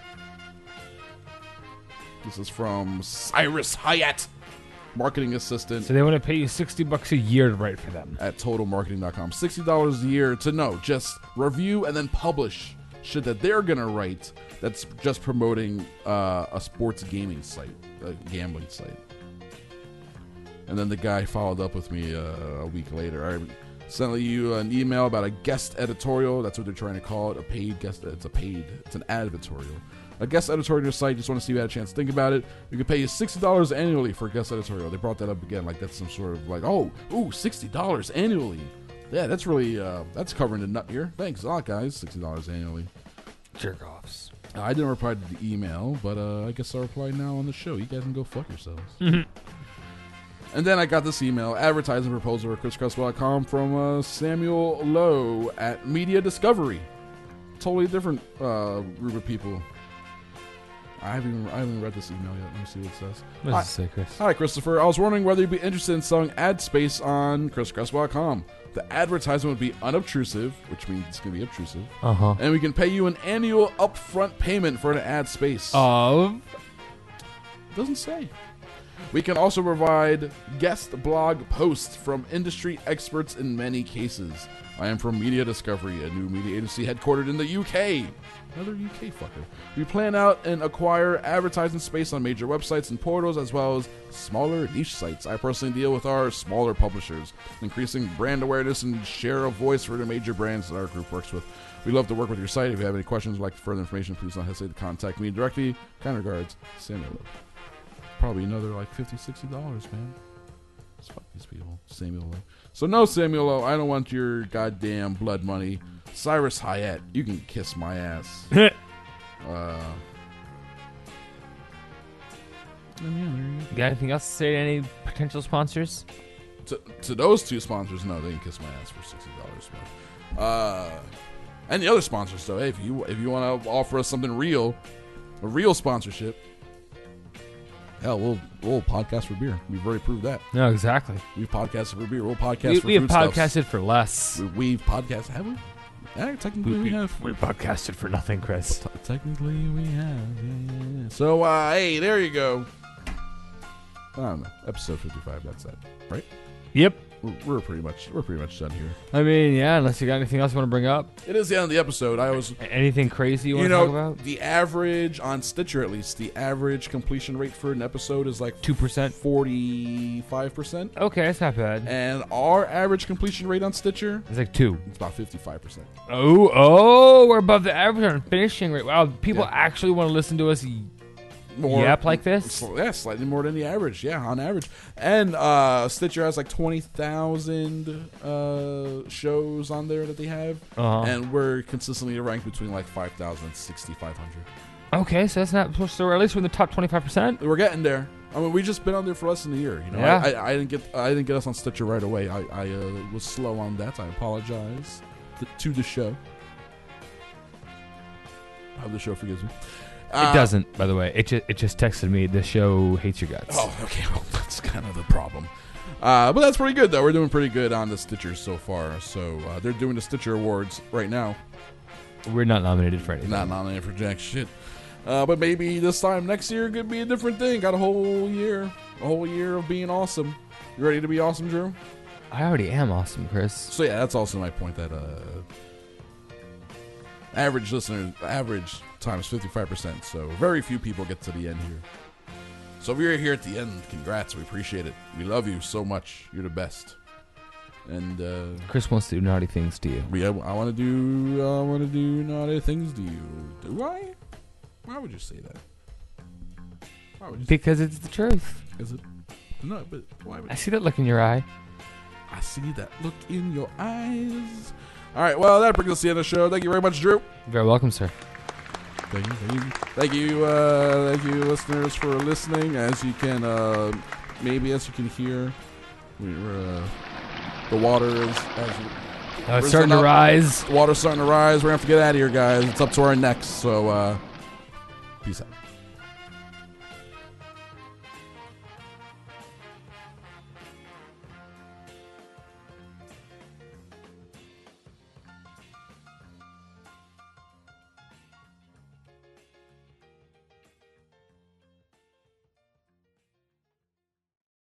This is from Cyrus Hyatt, marketing assistant. So they want to pay you sixty bucks a year to write for them. At total marketing dot com. sixty dollars a year to know, just review and then publish shit that they're going to write that's just promoting uh, a sports gaming site, a gambling site. And then the guy followed up with me uh, a week later. I sent you an email about a guest editorial. That's what they're trying to call it, a paid guest. It's a paid, it's an advertorial. A guest editorial on your site. Just want to see if you had a chance to think about it. We could pay you sixty dollars annually for a guest editorial. They brought that up again, like that's some sort of like, oh, ooh, sixty dollars annually. Yeah, that's really, uh, that's covering the nut here. Thanks a lot, guys. sixty dollars annually. Jerk offs. Uh, I didn't reply to the email, but uh, I guess I'll reply now on the show. You guys can go fuck yourselves. Mhm. And then I got this email, advertising proposal at chris crespo dot com from uh, Samuel Lowe at Media Discovery. Totally different uh, group of people. I haven't, even, I haven't read this email yet. Let me see what it says. What does Hi, it say, Chris? Hi, Christopher. I was wondering whether you'd be interested in selling ad space on chris crespo dot com. The advertisement would be unobtrusive, which means it's going to be obtrusive. Uh-huh. And we can pay you an annual upfront payment for an ad space. Of? Doesn't say. We can also provide guest blog posts from industry experts in many cases. I am from Media Discovery, a new media agency headquartered in the U K. Another U K fucker. We plan out and acquire advertising space on major websites and portals, as well as smaller niche sites. I personally deal with our smaller publishers, increasing brand awareness and share of voice for the major brands that our group works with. We love to work with your site. If you have any questions or like further information, please don't hesitate to contact me directly. Kind regards, Samuel. Probably another like fifty dollars, sixty dollars, man. Let's fuck these people. Samuel O. So no, Samuel O, I don't want your goddamn blood money. Cyrus Hyatt, you can kiss my ass. uh, You got anything else to say to any potential sponsors? To, to those two sponsors, no, they can kiss my ass for sixty dollars. Uh, and the other sponsors, though, hey, if you if you want to offer us something real, a real sponsorship, hell, we'll we'll podcast for beer. We've already proved that. No, exactly. We've podcasted for beer. We'll podcast we, for we have foodstuffs. podcasted for less. We, we've podcasted, have we? Yeah, technically we, we have. We podcasted for nothing, Chris. T- technically we have. Yeah, yeah, yeah. So, uh, hey, there you go. I don't know. Episode fifty-five. That's that, right? Yep. We're, we're pretty much we're pretty much done here. I mean, yeah. Unless you got anything else you want to bring up. It is the end of the episode. I was anything crazy you want you to know, talk about? The average on Stitcher, at least, the average completion rate for an episode is like two percent, forty-five percent. Okay, that's not bad. And our average completion rate on Stitcher, it's like two. It's about fifty-five percent. Oh, oh, we're above the average on finishing rate. Wow, people yeah. actually want to listen to us. More, yep, like this? Yeah, slightly more than the average. Yeah, on average. And uh, Stitcher has like twenty thousand uh, shows on there that they have. Uh-huh. And we're consistently ranked between like five thousand and sixty-five hundred. Okay, so that's not, so at least we're in the top twenty-five percent? We're getting there. I mean, we just been on there for less than a year. You know, yeah. I, I, I didn't get I didn't get us on Stitcher right away. I, I uh, was slow on that. I apologize to, to the show. I hope the show forgives me. Uh, it doesn't, by the way. It just, it just texted me, the show hates your guts. Oh, okay. Well, that's kind of the problem. Uh, but that's pretty good, though. We're doing pretty good on the Stitcher so far. So uh, they're doing the Stitcher Awards right now. We're not nominated for anything. Not nominated for jack shit. Uh, but maybe this time next year could be a different thing. Got a whole year. A whole year of being awesome. You ready to be awesome, Drew? I already am awesome, Chris. So yeah, that's also my point that uh, average listener, average times fifty-five percent. So very few people get to the end here. So if you're here at the end, congrats. We appreciate it. We love you so much. You're the best. And uh, Chris wants to do naughty things to you. Yeah, I want to do. I want to do naughty things to you. Do I? Why would you say that? Why would you because say it's the truth. Is it? No, but why would I see that look in your eye. I see that look in your eyes. All right, well, that brings us to the end of the show. Thank you very much, Drew. You're very welcome, sir. Thank you, thank you, thank you, uh, thank you, listeners, for listening. As you can, uh, maybe as you can hear, we're, uh, the water is as oh, it's starting to up. rise. The water's starting to rise. We're gonna have to get out of here, guys. It's up to our necks. So, uh, peace out.